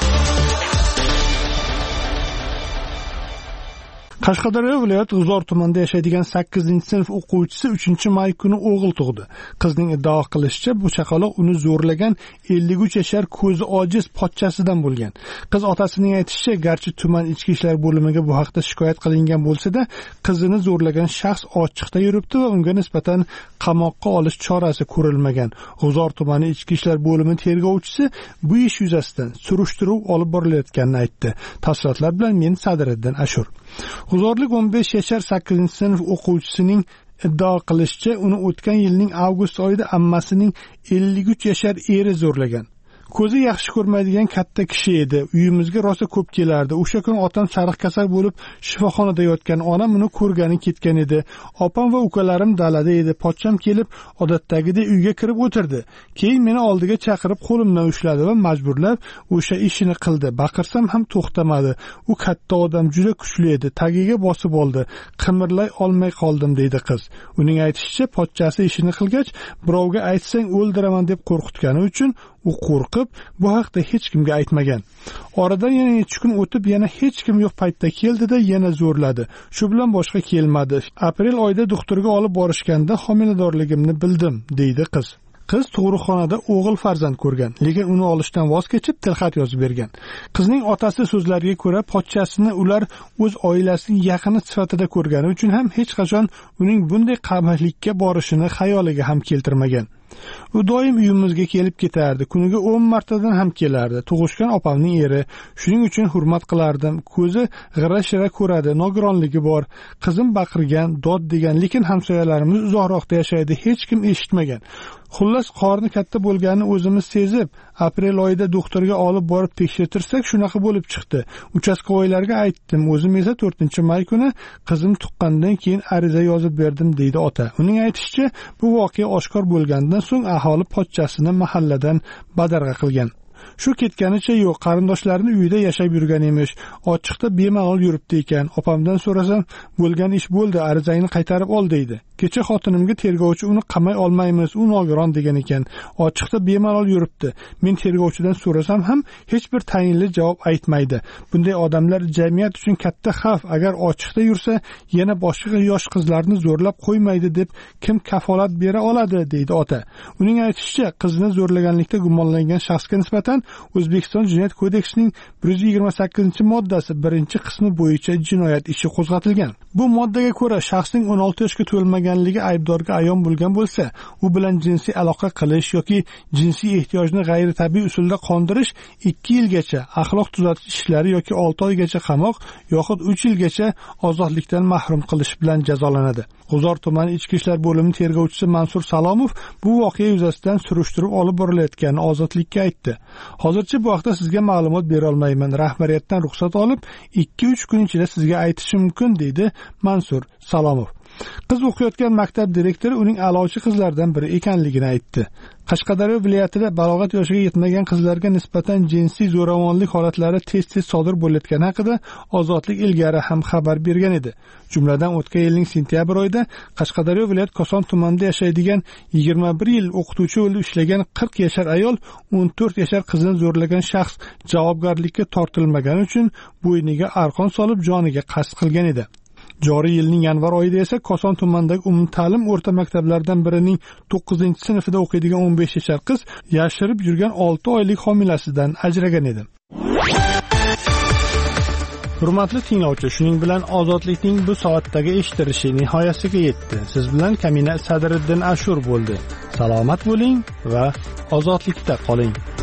Qashqadaryo viloyati G'uzor tumanida yashaydigan sakkizinchi sinf o'quvchisi uchinchi may kuni o'g'il tug'di. Qizning iddao qilishicha, bu chaqaloq uni zo'rlagan ellik uch yashar ko'zi ojiz pochchasidan bo'lgan. Qiz otasining aytishicha, garchi tuman ichki ishlar bo'limiga bu haqda shikoyat qilingan bo'lsa-da, qizini zo'rlagan shaxs ochiqda yuribdi va unga nisbatan qamoqqa olish chorasi ko'rilmagan. G'uzor tumani ichki ishlar bo'limi tergovchisi bu ish yuzasidan surishtiruv olib borilayotganini aytdi. Tafsilotlar bilan men Sadiriddin Ashur. G'uzorlik o'n besh yashar sakkizinchi sinf o'quvchisining iddao qilishicha, uni o'tgan yilning avgust oyida ammasining ellik uch yashar eri zo'rlagan. Ko'zi yaxshi ko'rmaydigan katta kishi edi. Uyimizga rosa ko'p kelardi. O'sha kuni otam sariq kasal bo'lib shifoxonada yotgan. Onam uni ko'rgani ketgan edi. Opam va ukalarim dalada edi. Pochcham kelib odatdagidek uyga kirib o'tirdi. Keyin meni oldiga chaqirib qo'limdan ushladi va majburlab o'sha ishini qildi. Baqirsam ham to'xtamadi. U katta odam, juda kuchli edi. Tagiga bosib oldi. Qimirlay olmay qoldim, deydi qiz. Uning aytishicha, pochchasi ishini qilgach, birovga aytsang o'ldiraman deb qo'rqitgani uchun u qo'rqib bu haqda hech kimga aytmagan. Oradan yana necha kun o'tib yana hech kim yo'q paytda keldida yana zo'rladi. Shu bilan boshqa kelmadi. Aprel oyida doktorga olib borishganda homiladorligimni bildim, deydi qiz. Qiz tug'ruqxonada o'g'il farzand ko'rgan, lekin uni olishdan voz kechib tilxat yozib bergan. Qizning otasi so'zlariga ko'ra, pochchasini ular o'z oilasining yaqini sifatida ko'rgani uchun ham hech qachon uning bunday qamoqlikka borishini xayoliga ham keltirmagan. U doim uyimizga kelib ketardi. Kuniga o'n martadan ham kelardi. Tug'ishgan opamning eri. Shuning uchun hurmat qilardim. Ko'zi g'ira-shira ko'radi, nogironligi bor. Qizim baqirgan, dod degan, lekin hamsoyalarimiz uzoqroqda yashaydi, hech kim eshitmagan. Xullas, qorni katta bo'lganini o'zimiz sezib, aprel oyida doktorga olib borib tekshirtirsak, shunaqa bo'lib chiqdi. Uchastkovoylarga aytdim, o'zim esa to'rtinchi may kuni qizim tuqqandan keyin ariza yozib berdim, deydi ota. Uning aytishicha, bu voqea oshkor bo'lgandan so'ng aholi pochchasini mahalladan badarg'a qilgan. Shu ketganicha yo'q, qarindoshlarini uyida yashab yurgan emish. Ochiqda bemalol yuribdi ekan. Opamdan so'rasam, bo'lgan ish bo'ldi, arizangni qaytarib ol, deydi. Kecha xotinimga tergovchi uni qamay olmaymiz, u nogiron degan ekan. Ochiqda bemalol yuribdi. Men tergovchidan so'rasam ham hech bir tayinli javob aytmaydi. Bunday odamlar jamiyat uchun katta xavf. Agar ochiqda yursa, yana boshqa yosh qizlarni zo'rlab qo'ymaydi deb kim kafolat bera oladi, deydi ota. Uning aytishicha, qizni zo'rlaganlikda gumonlangan shaxsga nisbatan O'zbekiston Jinoyat kodeksining bir yuz yigirma sakkizinchi moddasi birinchi qismi bo'yicha jinoyat ishi qo'zg'atilgan. Bu moddaga ko'ra, shaxsning o'n olti yoshga to'lmaganligi aybdorga ayon bo'lgan bo'lsa, u bilan jinsiy aloqa qilish yoki jinsiy ehtiyojni g'ayritabiiy usulda qondirish ikki yilgacha axloq tuzatish ishlari yoki olti oygacha qamoq yoxud uch yilgacha ozodlikdan mahrum qilish bilan jazolanadi. G'uzor tumani ichki ishlar bo'limi tergovchisi Mansur Salomov bu voqea yuzasidan surishtiruv olib borilayotganini Ozodlikka aytdi. Hozircha bu haqda sizga ma'lumot bera olmayman. Rahbariyatdan ruxsat olib, ikki uch kun ichida sizga aytishim mumkin, deydi Mansur Salomov. Qiz o'qiyotgan maktab direktori uning a'lochi qizlardan biri ekanligini aytdi. Qashqadaryo viloyatida balog'at yoshiga yetmagan qizlarga nisbatan jinsiy zo'ravonlik holatlari tez-tez sodir bo'layotgani haqida Ozodlik ilgari ham xabar bergan edi. Jumladan o'tgan yilning sentyabr oyida Qashqadaryo viloyat Koson tumanida yashaydigan yigirma bir yil o'qituvchi bo'lib ishlagan qirq yashar ayol o'n to'rt yashar qizini zo'rlagan shaxs javobgarlikka tortilmagani uchun bo'yniga arqon solib joniga qasd qilgan edi. Joriy yilning yanvar oyida esa Koson tumanidagi umumta'lim o'rta maktablaridan birining to'qqizinchi sinfida o'qiydigan o'n besh yashar qiz yashirib yurgan olti oylik homilasidan ajragan edi. Hurmatli tinglovchi, shuning bilan Ozodlikning bu soatdagi eshitilishi nihoyasiga yetdi. Siz bilan Kamina Sadriddin Ashur bo'ldi. Salomat bo'ling va ozodlikda qoling.